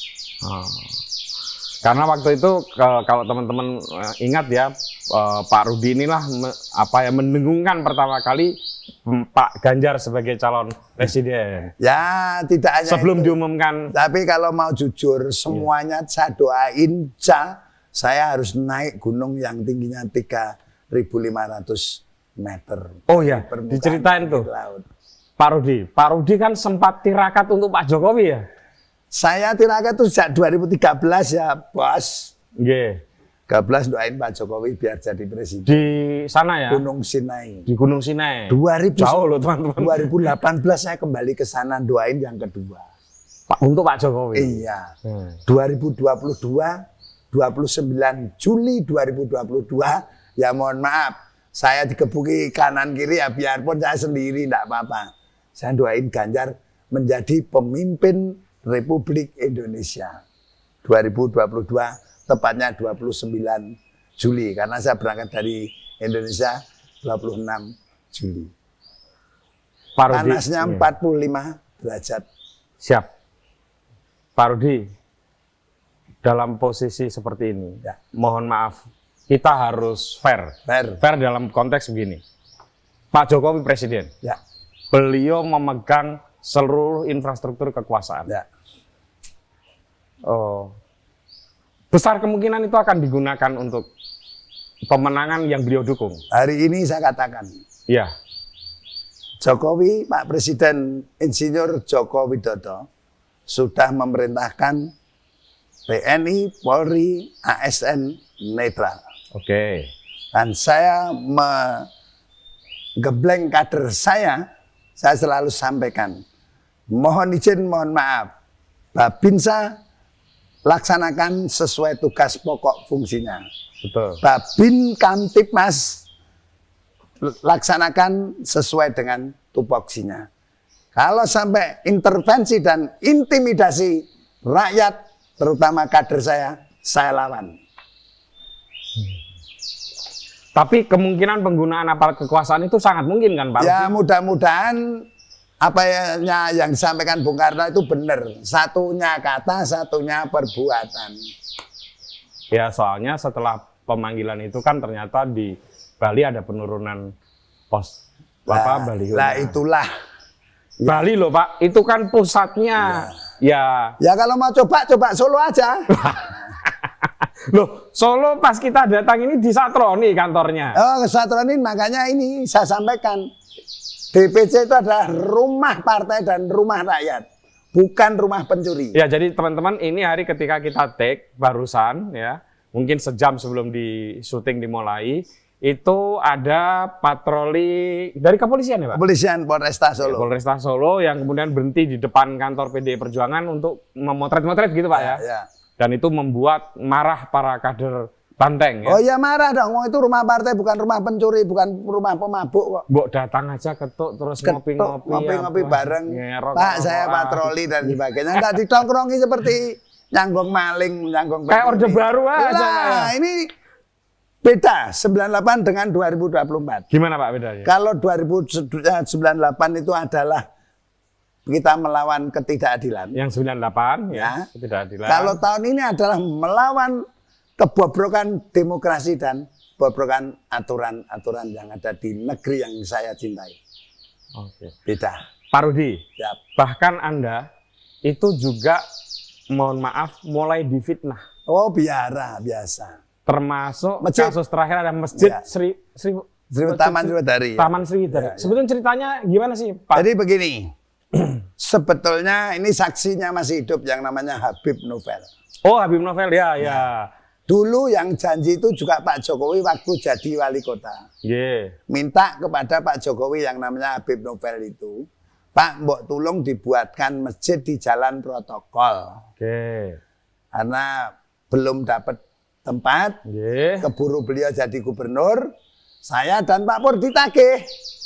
Karena waktu itu kalau teman-teman ingat ya, Pak Rudi inilah mendengungkan pertama kali Pak Ganjar sebagai calon presiden. Ya, tidak hanya sebelum itu. Diumumkan. Tapi kalau mau jujur, semuanya saya doain saya harus naik gunung yang tingginya 3.500 meter. Oh ya, diceritain tuh. Laut. Pak Rudi kan sempat tirakat untuk Pak Jokowi ya? Saya tirakat itu sejak 2013 ya, Bos. Nggih. 13 doain Pak Jokowi biar jadi presiden. Di sana ya? Gunung Sinai. Di Gunung Sinai. Jauh loh teman-teman. 2018 saya kembali ke sana doain yang kedua. Untuk Pak Jokowi? Iya. 2022, 29 Juli 2022, ya mohon maaf. Saya dikebuki kanan kiri ya biarpun saya sendiri tidak apa-apa. Saya doain Ganjar menjadi pemimpin Republik Indonesia 2022, tepatnya 29 Juli. Karena saya berangkat dari Indonesia 26 Juli. Panasnya 45 derajat. Siap. Pak Rudi, dalam posisi seperti ini, mohon maaf, kita harus fair. Fair dalam konteks begini. Pak Jokowi presiden. Ya. Beliau memegang seluruh infrastruktur kekuasaan. Ya. Besar kemungkinan itu akan digunakan untuk pemenangan yang beliau dukung. Hari ini saya katakan, ya, Jokowi, Pak Presiden Insinyur Joko Widodo sudah memerintahkan TNI, Polri, ASN netral. Oke. Dan saya menggembleng kader saya selalu sampaikan, mohon izin, mohon maaf, Babinsa laksanakan sesuai tugas pokok fungsinya. Betul. Babin Kamtipmas laksanakan sesuai dengan tupoksinya. Kalau sampai intervensi dan intimidasi rakyat, terutama kader saya lawan. Tapi kemungkinan penggunaan aparat kekuasaan itu sangat mungkin kan Pak? Ya mudah-mudahan apa yang disampaikan Bung Karno itu benar. Satunya kata, satunya perbuatan. Ya soalnya setelah pemanggilan itu kan ternyata di Bali ada penurunan pos Bali. Lah itulah. Bali loh Pak, itu kan pusatnya. Ya kalau mau coba Solo aja. Loh, Solo pas kita datang ini di Satroni kantornya. Oh, Satroni, makanya ini saya sampaikan. DPC itu adalah rumah partai dan rumah rakyat, bukan rumah pencuri. Ya, jadi teman-teman, ini hari ketika kita take barusan ya, mungkin sejam sebelum di syuting dimulai, itu ada patroli dari kepolisian ya Pak? Kepolisian Polresta Solo. Polresta Solo yang kemudian berhenti di depan kantor PDI Perjuangan untuk memotret-motret gitu Pak ya? Ya. Dan itu membuat marah para kader Banteng ya? Oh ya marah dong, itu rumah partai bukan rumah pencuri, bukan rumah pemabuk kok. Mbok datang aja ketuk terus ngopi-ngopi bareng. Pak saya patroli dan sebagainya. Enggak ditongkrongi seperti nyanggong maling, nyanggong kayak orde baru aja. Nah, ini beda 98 dengan 2024. Gimana Pak bedanya? Kalau 2098 itu adalah kita melawan ketidakadilan. Yang 98 ya, ketidakadilan. Kalau tahun ini adalah melawan kebobrokan demokrasi dan kebobrokan aturan-aturan yang ada di negeri yang saya cintai. Oke. Beda. Pak Rudi, ya. bahkan Anda itu juga mohon maaf mulai difitnah. Oh, biasa. Termasuk masjid. Kasus terakhir ada masjid Ya. Taman Sriwedari. Taman Sriwedari. Ya. Sebetulnya ceritanya gimana sih, Pak? Jadi begini, sebetulnya ini saksinya masih hidup yang namanya Habib Novel. Oh, Habib Novel ya. Dulu yang janji itu juga Pak Jokowi waktu jadi wali kota. Minta kepada Pak Jokowi yang namanya Habib Novel itu, Pak, mbok tolong dibuatkan masjid di jalan protokol. Karena belum dapat tempat, keburu beliau jadi gubernur, saya dan Pak Pur ditagih.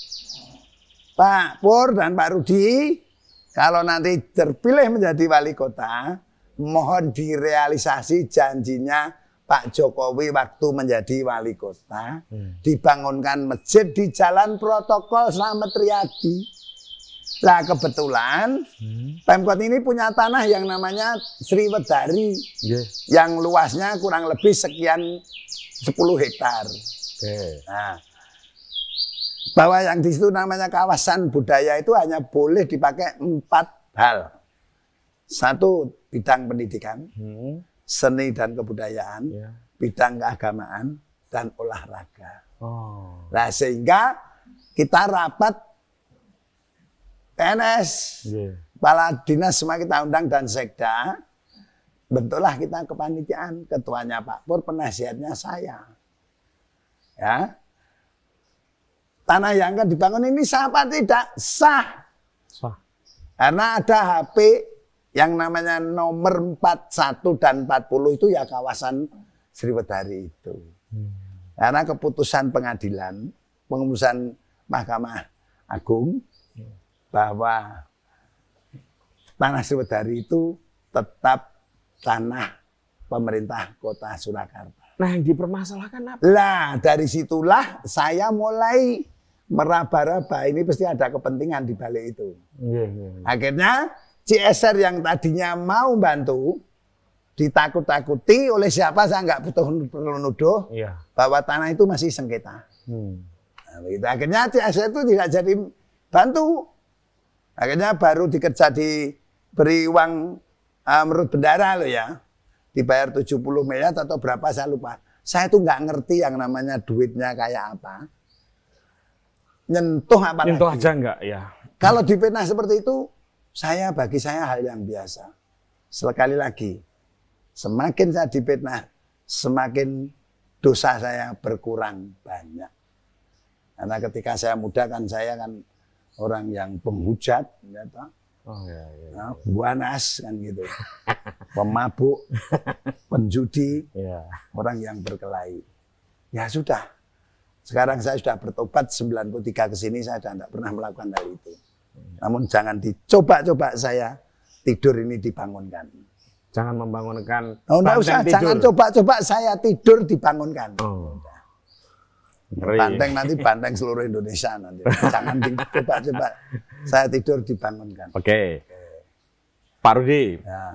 Pak Pur dan Pak Rudi, kalau nanti terpilih menjadi wali kota, mohon direalisasi janjinya Pak Jokowi waktu menjadi wali kota, dibangunkan masjid di jalan protokol Slamet Riyadi. Nah kebetulan Pemkot ini punya tanah yang namanya Sriwedari, yang luasnya kurang lebih sekian 10 hektar. Nah, bahwa yang di situ namanya kawasan budaya itu hanya boleh dipakai 4 hal. 1, bidang pendidikan, seni dan kebudayaan, bidang keagamaan, dan olahraga. Nah, sehingga kita rapat PNS, kepala dinas semua kita undang dan sekda, bentuklah kita kepanitiaan, ketuanya Pak Pur, penasihatnya saya. Ya, tanah yang akan dibangun ini sah apa tidak? Sah. Karena ada HP yang namanya nomor 41 dan 40 itu ya kawasan Sriwedari itu. Karena keputusan pengadilan, pengurusan Mahkamah Agung, bahwa tanah Sriwedari itu tetap tanah pemerintah Kota Surakarta. Nah, yang dipermasalahkan apa? Lah, dari situlah saya mulai meraba-raba, ini pasti ada kepentingan di balik itu. Akhirnya CSR yang tadinya mau bantu, ditakut-takuti oleh siapa saya nggak perlu nuduh, bahwa tanah itu masih sengketa. Nah, begitu. Akhirnya CSR itu tidak jadi bantu. Akhirnya baru dikerja diberi uang menurut bendara loh ya. Dibayar 70 miliar atau berapa saya lupa. Saya tuh nggak ngerti yang namanya duitnya kayak apa. Nyentuh apa lagi. Nyentuh aja enggak ya. Kalau difitnah seperti itu, bagi saya hal yang biasa. Sekali lagi, semakin saya difitnah, semakin dosa saya berkurang banyak. Karena ketika saya muda kan saya kan orang yang penghujat, ya, buanas kan gitu, pemabuk, penjudi, orang yang berkelahi. Ya sudah, sekarang saya sudah bertobat 93 ke sini saya sudah tidak pernah melakukan hal itu. Namun jangan dicoba-coba saya tidur ini dibangunkan. Jangan membangunkan. Enggak usah, jangan coba-coba saya tidur dibangunkan. Banteng nanti banteng seluruh Indonesia nanti. Jangan coba-coba saya tidur dibangunkan. Oke. Pak Rudi,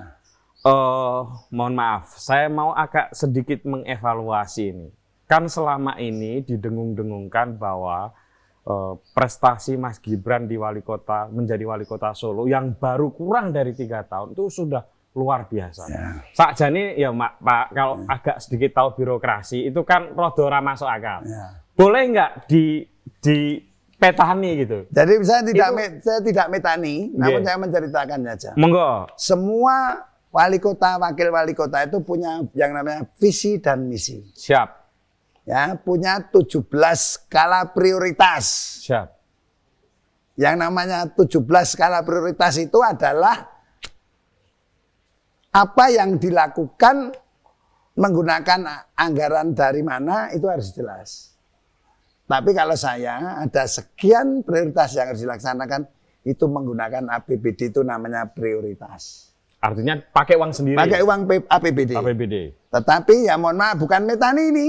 mohon maaf, saya mau agak sedikit mengevaluasi ini. Kan selama ini didengung-dengungkan bahwa prestasi Mas Gibran di wali kota, menjadi wali kota Solo yang baru kurang dari 3 tahun itu sudah luar biasa. Sakjane ya Pak, kalau agak sedikit tahu birokrasi itu kan rada ora masuk akal. Boleh nggak di petani gitu? Jadi saya tidak metani, namun saya menceritakan saja. Monggo. Semua wali kota, wakil wali kota itu punya yang namanya visi dan misi. Siap. Ya, punya 17 skala prioritas. Siap. Yang namanya 17 skala prioritas itu adalah apa yang dilakukan menggunakan anggaran dari mana itu harus jelas. Tapi kalau saya ada sekian prioritas yang harus dilaksanakan, itu menggunakan APBD itu namanya prioritas. Artinya pakai uang sendiri? Pakai uang APBD. Tetapi ya mohon maaf, bukan metani ini.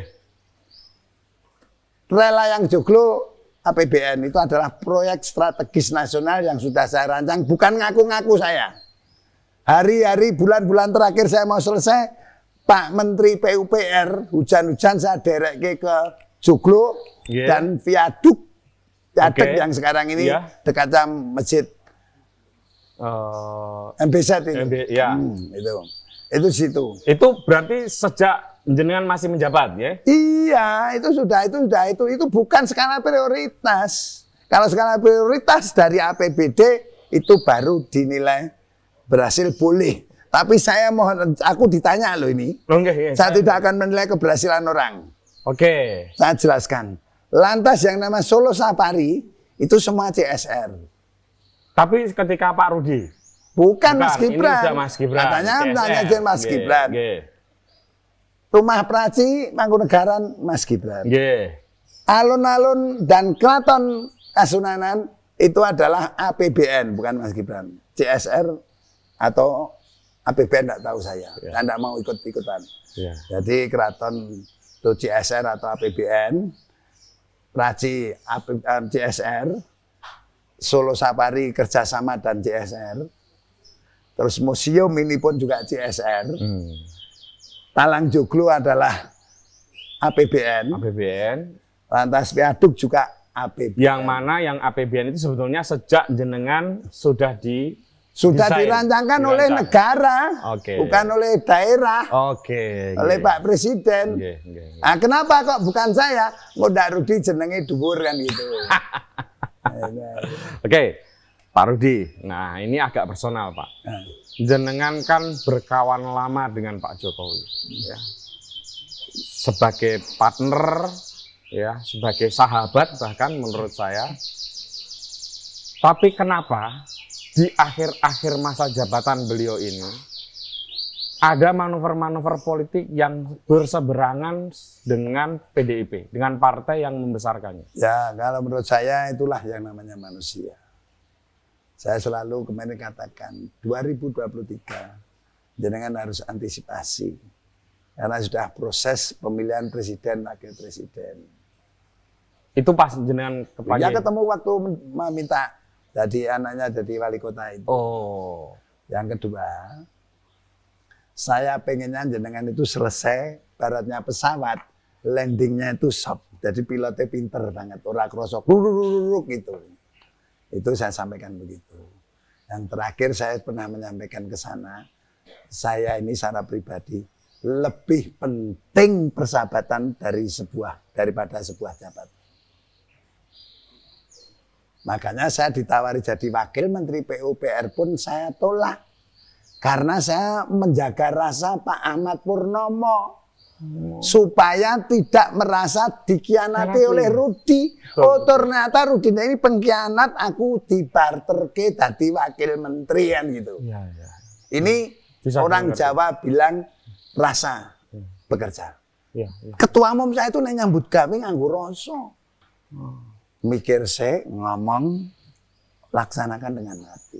Rela yang joglo APBN itu adalah proyek strategis nasional yang sudah saya rancang, bukan ngaku-ngaku saya. Hari-hari, bulan-bulan terakhir saya mau selesai, Pak Menteri PUPR, hujan-hujan saya derek ke joglo dan viaduk yang sekarang ini dekat masjid MBZ itu. Ya. Itu situ. Itu berarti sejak jenengan masih menjabat ya? Iya, itu bukan skala prioritas. Kalau skala prioritas dari APBD itu baru dinilai berhasil boleh. Tapi saya mohon, aku ditanya loh ini. Saya tidak akan menilai keberhasilan orang. Oke. Saya jelaskan. Lantas yang nama Solo Safari itu semua CSR. Tapi ketika Pak Rudi? Bukan Mas Gibran. Ini sudah Mas Gibran. Katanya tanya aja Mas Gibran. Rumah Praci, Mangkunegaran, Mas Gibran. Alun-alun dan Keraton Kasunanan itu adalah APBN, bukan Mas Gibran. CSR atau APBN tidak tahu saya. Saya tidak mau ikut-ikutan. Jadi Keraton itu CSR atau APBN, Praci CSR, Solo Safari kerjasama dan CSR, terus museum ini pun juga CSR, Talang Joglo adalah APBN, lantas viaduk juga APBN. Yang mana yang APBN itu sebetulnya sejak jenengan sudah dirancangkan oleh negara, bukan oleh daerah, oleh Pak Presiden. Nah, kenapa kok bukan saya? Nggak Rudi jenenge dhuwur kan gitu. Pak Rudi. Nah, ini agak personal, Pak. Jenengan kan berkawan lama dengan Pak Jokowi, ya. Sebagai partner, ya, sebagai sahabat bahkan menurut saya. Tapi kenapa di akhir-akhir masa jabatan beliau ini ada manuver-manuver politik yang berseberangan dengan PDIP, dengan partai yang membesarkannya? Ya, kalau menurut saya itulah yang namanya manusia. Saya selalu kemarin katakan 2023 jenengan harus antisipasi karena sudah proses pemilihan presiden, wakil presiden. Itu pas jenengan ya ketemu waktu meminta jadi anaknya jadi wali kota itu. Yang kedua, saya pengennya jenengan itu selesai, baratnya pesawat, landingnya itu soft. Jadi pilotnya pinter banget, ora krosok, gitu. Itu saya sampaikan begitu. Yang terakhir saya pernah menyampaikan ke sana, saya ini secara pribadi lebih penting persahabatan daripada sebuah jabatan. Makanya saya ditawari jadi wakil Menteri PUPR pun saya tolak. Karena saya menjaga rasa Pak Ahmad Purnomo. Supaya tidak merasa dikhianati oleh Rudi. Ternyata Rudi ini pengkhianat, aku dibarterke jadi wakil menteri kan gitu. Ini orang Jawa bilang rasa bekerja. Ketua umum saya itu nyambut gawe nganggo rasa. Mikir saya, ngomong, laksanakan dengan hati.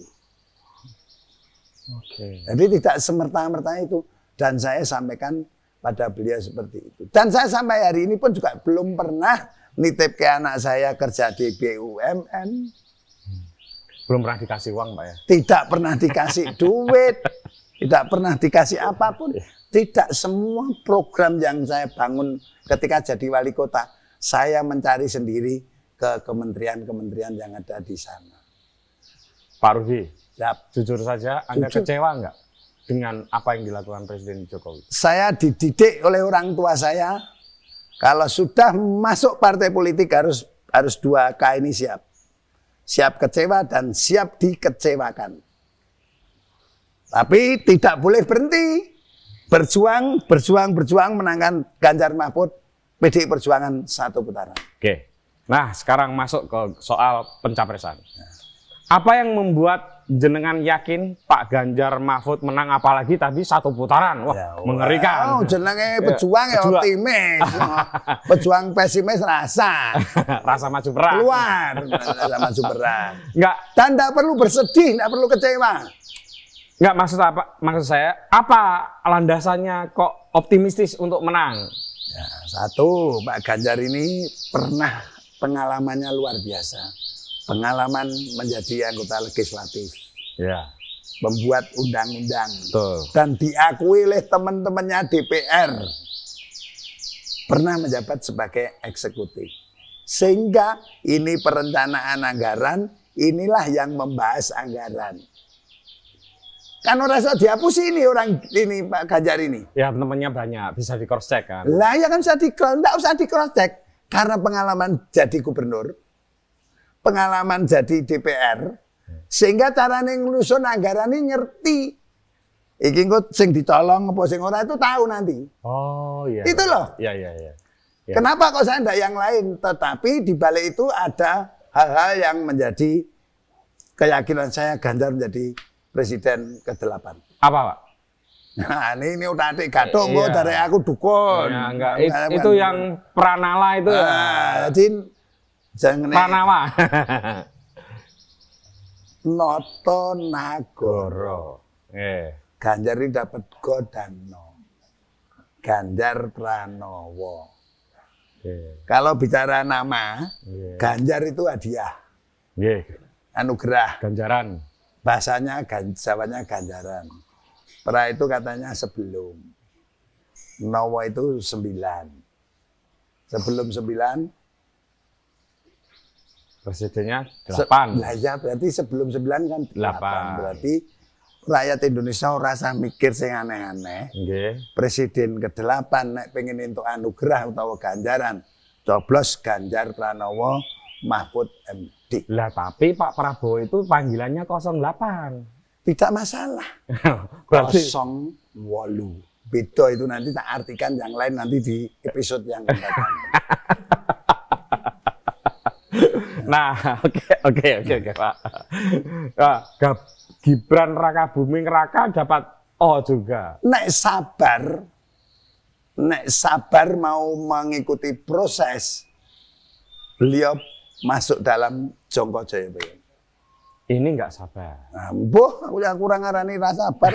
Jadi tidak semerta-merta itu. Dan saya sampaikan pada beliau seperti itu. Dan saya sampai hari ini pun juga belum pernah nitip ke anak saya kerja di BUMN. Belum pernah dikasih uang, Pak ya? Tidak pernah dikasih duit. Tidak pernah dikasih apapun. Tidak, semua program yang saya bangun ketika jadi wali kota, saya mencari sendiri ke kementerian-kementerian yang ada di sana. Pak Rudi, jujur saja, Anda kecewa nggak dengan apa yang dilakukan Presiden Jokowi? Saya dididik oleh orang tua saya, kalau sudah masuk partai politik harus 2K ini siap. Siap kecewa dan siap dikecewakan. Tapi tidak boleh berhenti. Berjuang menangkan Ganjar Mahfud, PDI Perjuangan 1 putaran. Nah, sekarang masuk ke soal pencapresan. Apa yang membuat jenengan yakin Pak Ganjar Mahfud menang, apalagi tadi 1 putaran? Wah, mengerikan. Jenenge pejuang ya optimis. Pejuang pesimis rasa. Rasa maju perang. Keluar rasa maju perang. Enggak. Dan tidak perlu bersedih, tidak perlu kecewa. Enggak, maksud saya, apa landasannya kok optimistis untuk menang? Ya, 1, Pak Ganjar ini pernah pengalamannya luar biasa. Pengalaman menjadi anggota legislatif. Membuat undang-undang. Dan diakui oleh teman-temannya DPR. Pernah menjabat sebagai eksekutif. Sehingga ini perencanaan anggaran, inilah yang membahas anggaran. Kan orang iso dihapus ini orang ini Pak Ganjar ini. Ya temannya banyak, bisa di cross check kan. Lah ya kan enggak usah di cross check karena pengalaman jadi gubernur, pengalaman jadi DPR, sehingga carane nglusun anggaran ini ngerti. Iki engko sing dicolong apa sing ora itu tahu nanti. Oh iya. Itu loh. Iya iya iya. Ya. Kenapa kok saya enggak yang lain? Tetapi di balik itu ada hal-hal yang menjadi keyakinan saya Ganjar menjadi presiden ke-8. Apa, Pak? Nah, ini udah adik gadok kok dari aku dukun. Ya, enggak. Itu yang Pranala itu ya. Jadi jangan Pranawa. Noto Nagoro. Ganjar ini dapat Godano. Ganjar Pranowo. Kalau bicara nama, Ganjar itu hadiah. Anugerah. Ganjaran. Bahasanya Jawanya ganjaran. Pra itu katanya sebelum. Nowo itu 9. Sebelum 9. Presidennya 8. Nah ya berarti sebelum 9 kan 8. 8. Berarti rakyat Indonesia ora usah mikir sing aneh-aneh. Presiden ke-8 nek pengen entuk anugerah utawa ganjaran, coblos Ganjar Pranowo Mahfud MD. Lah tapi Pak Prabowo itu panggilannya 08. Tidak masalah. Berarti 08. Beda itu nanti tak artikan yang lain nanti di episode yang akan datang. Nah, oke Pak. Nah, Gibran Raka Buming Raka dapat O juga. Nek sabar mau mengikuti proses, beliau masuk dalam Jongko Joyoboyo. Ini enggak sabar. Nah, boh, aku yang kurang ngarani rasa sabar.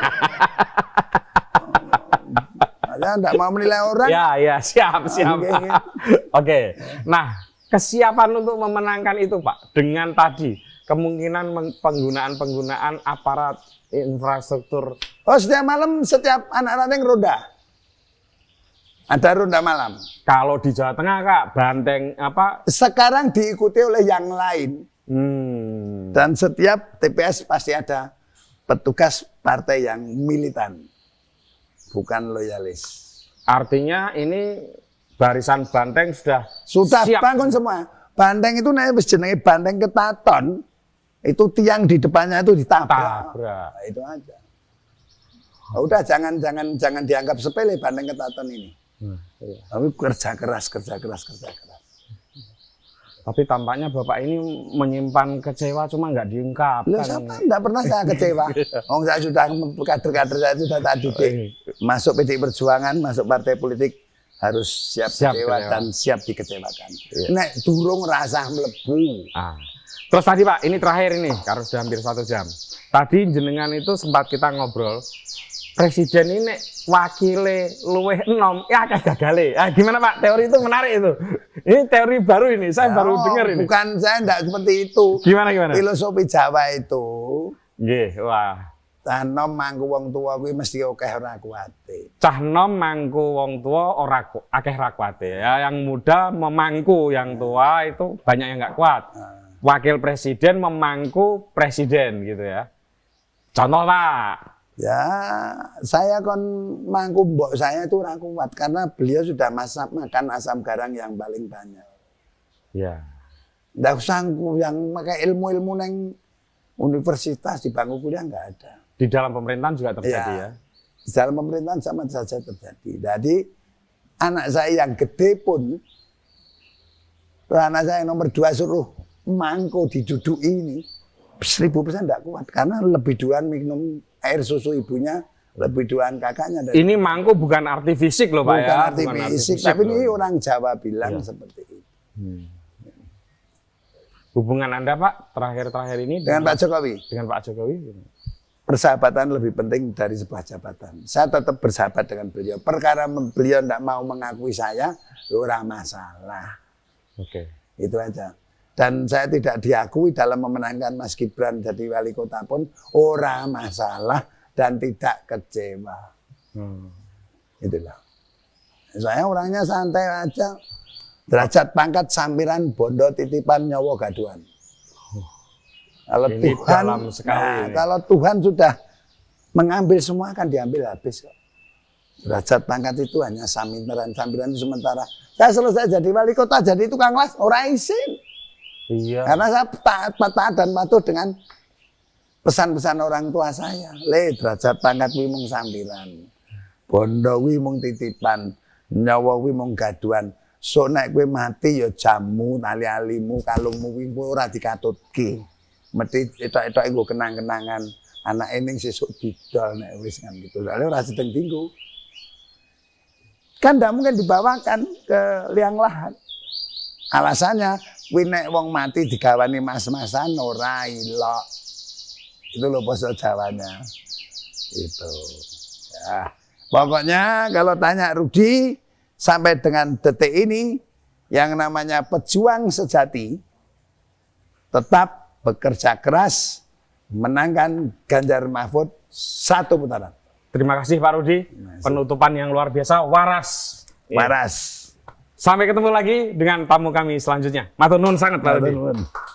Saya enggak mau menilai orang. Ya, siap. Oke. Nah, kesiapan untuk memenangkan itu, Pak, dengan tadi kemungkinan penggunaan aparat infrastruktur. Oh, setiap malam setiap anak-anak yang ronda. Ada ronda malam. Kalau di Jawa Tengah, Kak, Banteng apa? Sekarang diikuti oleh yang lain. Dan setiap TPS pasti ada petugas partai yang militan, bukan loyalis. Artinya ini barisan Banteng sudah siap. Bangun semua. Banteng itu namanya jenenge Banteng Ketaton. Itu tiang di depannya itu ditabrak. Nah, itu aja. Nah, udah jangan dianggap sepele Banteng Ketaton ini. Tapi kerja keras. Tapi tampaknya Bapak ini menyimpan kecewa cuma nggak diungkapkan. Loh, siapa? Nggak pernah saya kecewa. Saya sudah kader-kader saya sudah tak didik. Masuk PDI Perjuangan, masuk partai politik harus siap kecewa dan siap dikecewakan. Nek durung rasa mlebu. Terus tadi Pak, ini terakhir ini, karena sudah hampir 1 jam. Tadi jenengan itu sempat kita ngobrol, presiden ini wakile luweh enom, ya agak gagale. Gimana Pak? Teori itu menarik itu. Ini teori baru ini, saya baru dengar ini. Bukan, saya enggak seperti itu. Gimana? Filosofi Jawa itu. Wah. Cah nom mangku wong tua kuwi mesti akeh ora kuwate. Cah nom mangku wong tua ora akeh ra kuwate. Ya, yang muda memangku yang tua itu banyak yang nggak kuat. Wakil presiden memangku presiden gitu ya. Contoh Pak. Ya, saya kon mangku mbok saya itu ora kuat karena beliau sudah makan asam garam yang paling banyak. Ya. Nggak usah yang pakai ilmu-ilmu neng universitas di bangku kuliah nggak ada. Di dalam pemerintahan juga terjadi ya? Di dalam pemerintahan sama saja terjadi. Jadi anak saya yang gede pun, anak saya yang nomor 2 suruh mangko diduduk ini, 1000% tidak kuat. Karena lebih duluan minum air susu ibunya, lebih duluan kakaknya. Ini mangko bukan arti fisik loh Pak ya? Bukan arti fisik, tapi ini orang Jawa bilang seperti itu. Hubungan Anda Pak, terakhir-terakhir ini dengan Pak Jokowi? Dengan Pak Jokowi? Persahabatan lebih penting dari sebuah jabatan. Saya tetap bersahabat dengan beliau. Perkara beliau tidak mau mengakui saya, ora masalah. Oke. Itu aja. Dan saya tidak diakui dalam memenangkan Mas Gibran jadi wali kota pun, ora masalah dan tidak kecewa. Itulah. Saya orangnya santai aja. Derajat pangkat sampiran bondo titipan nyawa gaduhan. Kalau Tuhan, kalau Tuhan sudah mengambil semua akan diambil habis kok. Derajat pangkat itu hanya sambiran itu sementara. Saya selesai jadi wali kota, jadi tukang las, ora isin. Iya. Karena saya taat dan patuh dengan pesan-pesan orang tua saya. Le, derajat pangkat wi mung sambiran. Bondo wi mung titipan, nyawa wi mung gaduan. Sok nek kowe mati ya jamu, tali-alimu, kalungmu wi ora dikatutke. Mesti etok-etok nggo kenang-kenangan. Anak ning sesuk didol nek wis kan gitu. Soalnya ora sedeng dinggo. Kan tidak mungkin dibawakan ke liang lahat. Alasannya, nek wong mati digawani mas-masan ora ilok. Itu loh bahasa Jawanya. Itu. Ya. Pokoknya kalau tanya Rudi, sampai dengan detik ini, yang namanya pejuang sejati, tetap bekerja keras, menangkan Ganjar Mahfud 1 putaran. Terima kasih Pak Rudi, penutupan yang luar biasa, waras. Waras. Sampai ketemu lagi dengan tamu kami selanjutnya. Matur nuwun sangat Pak Rudi.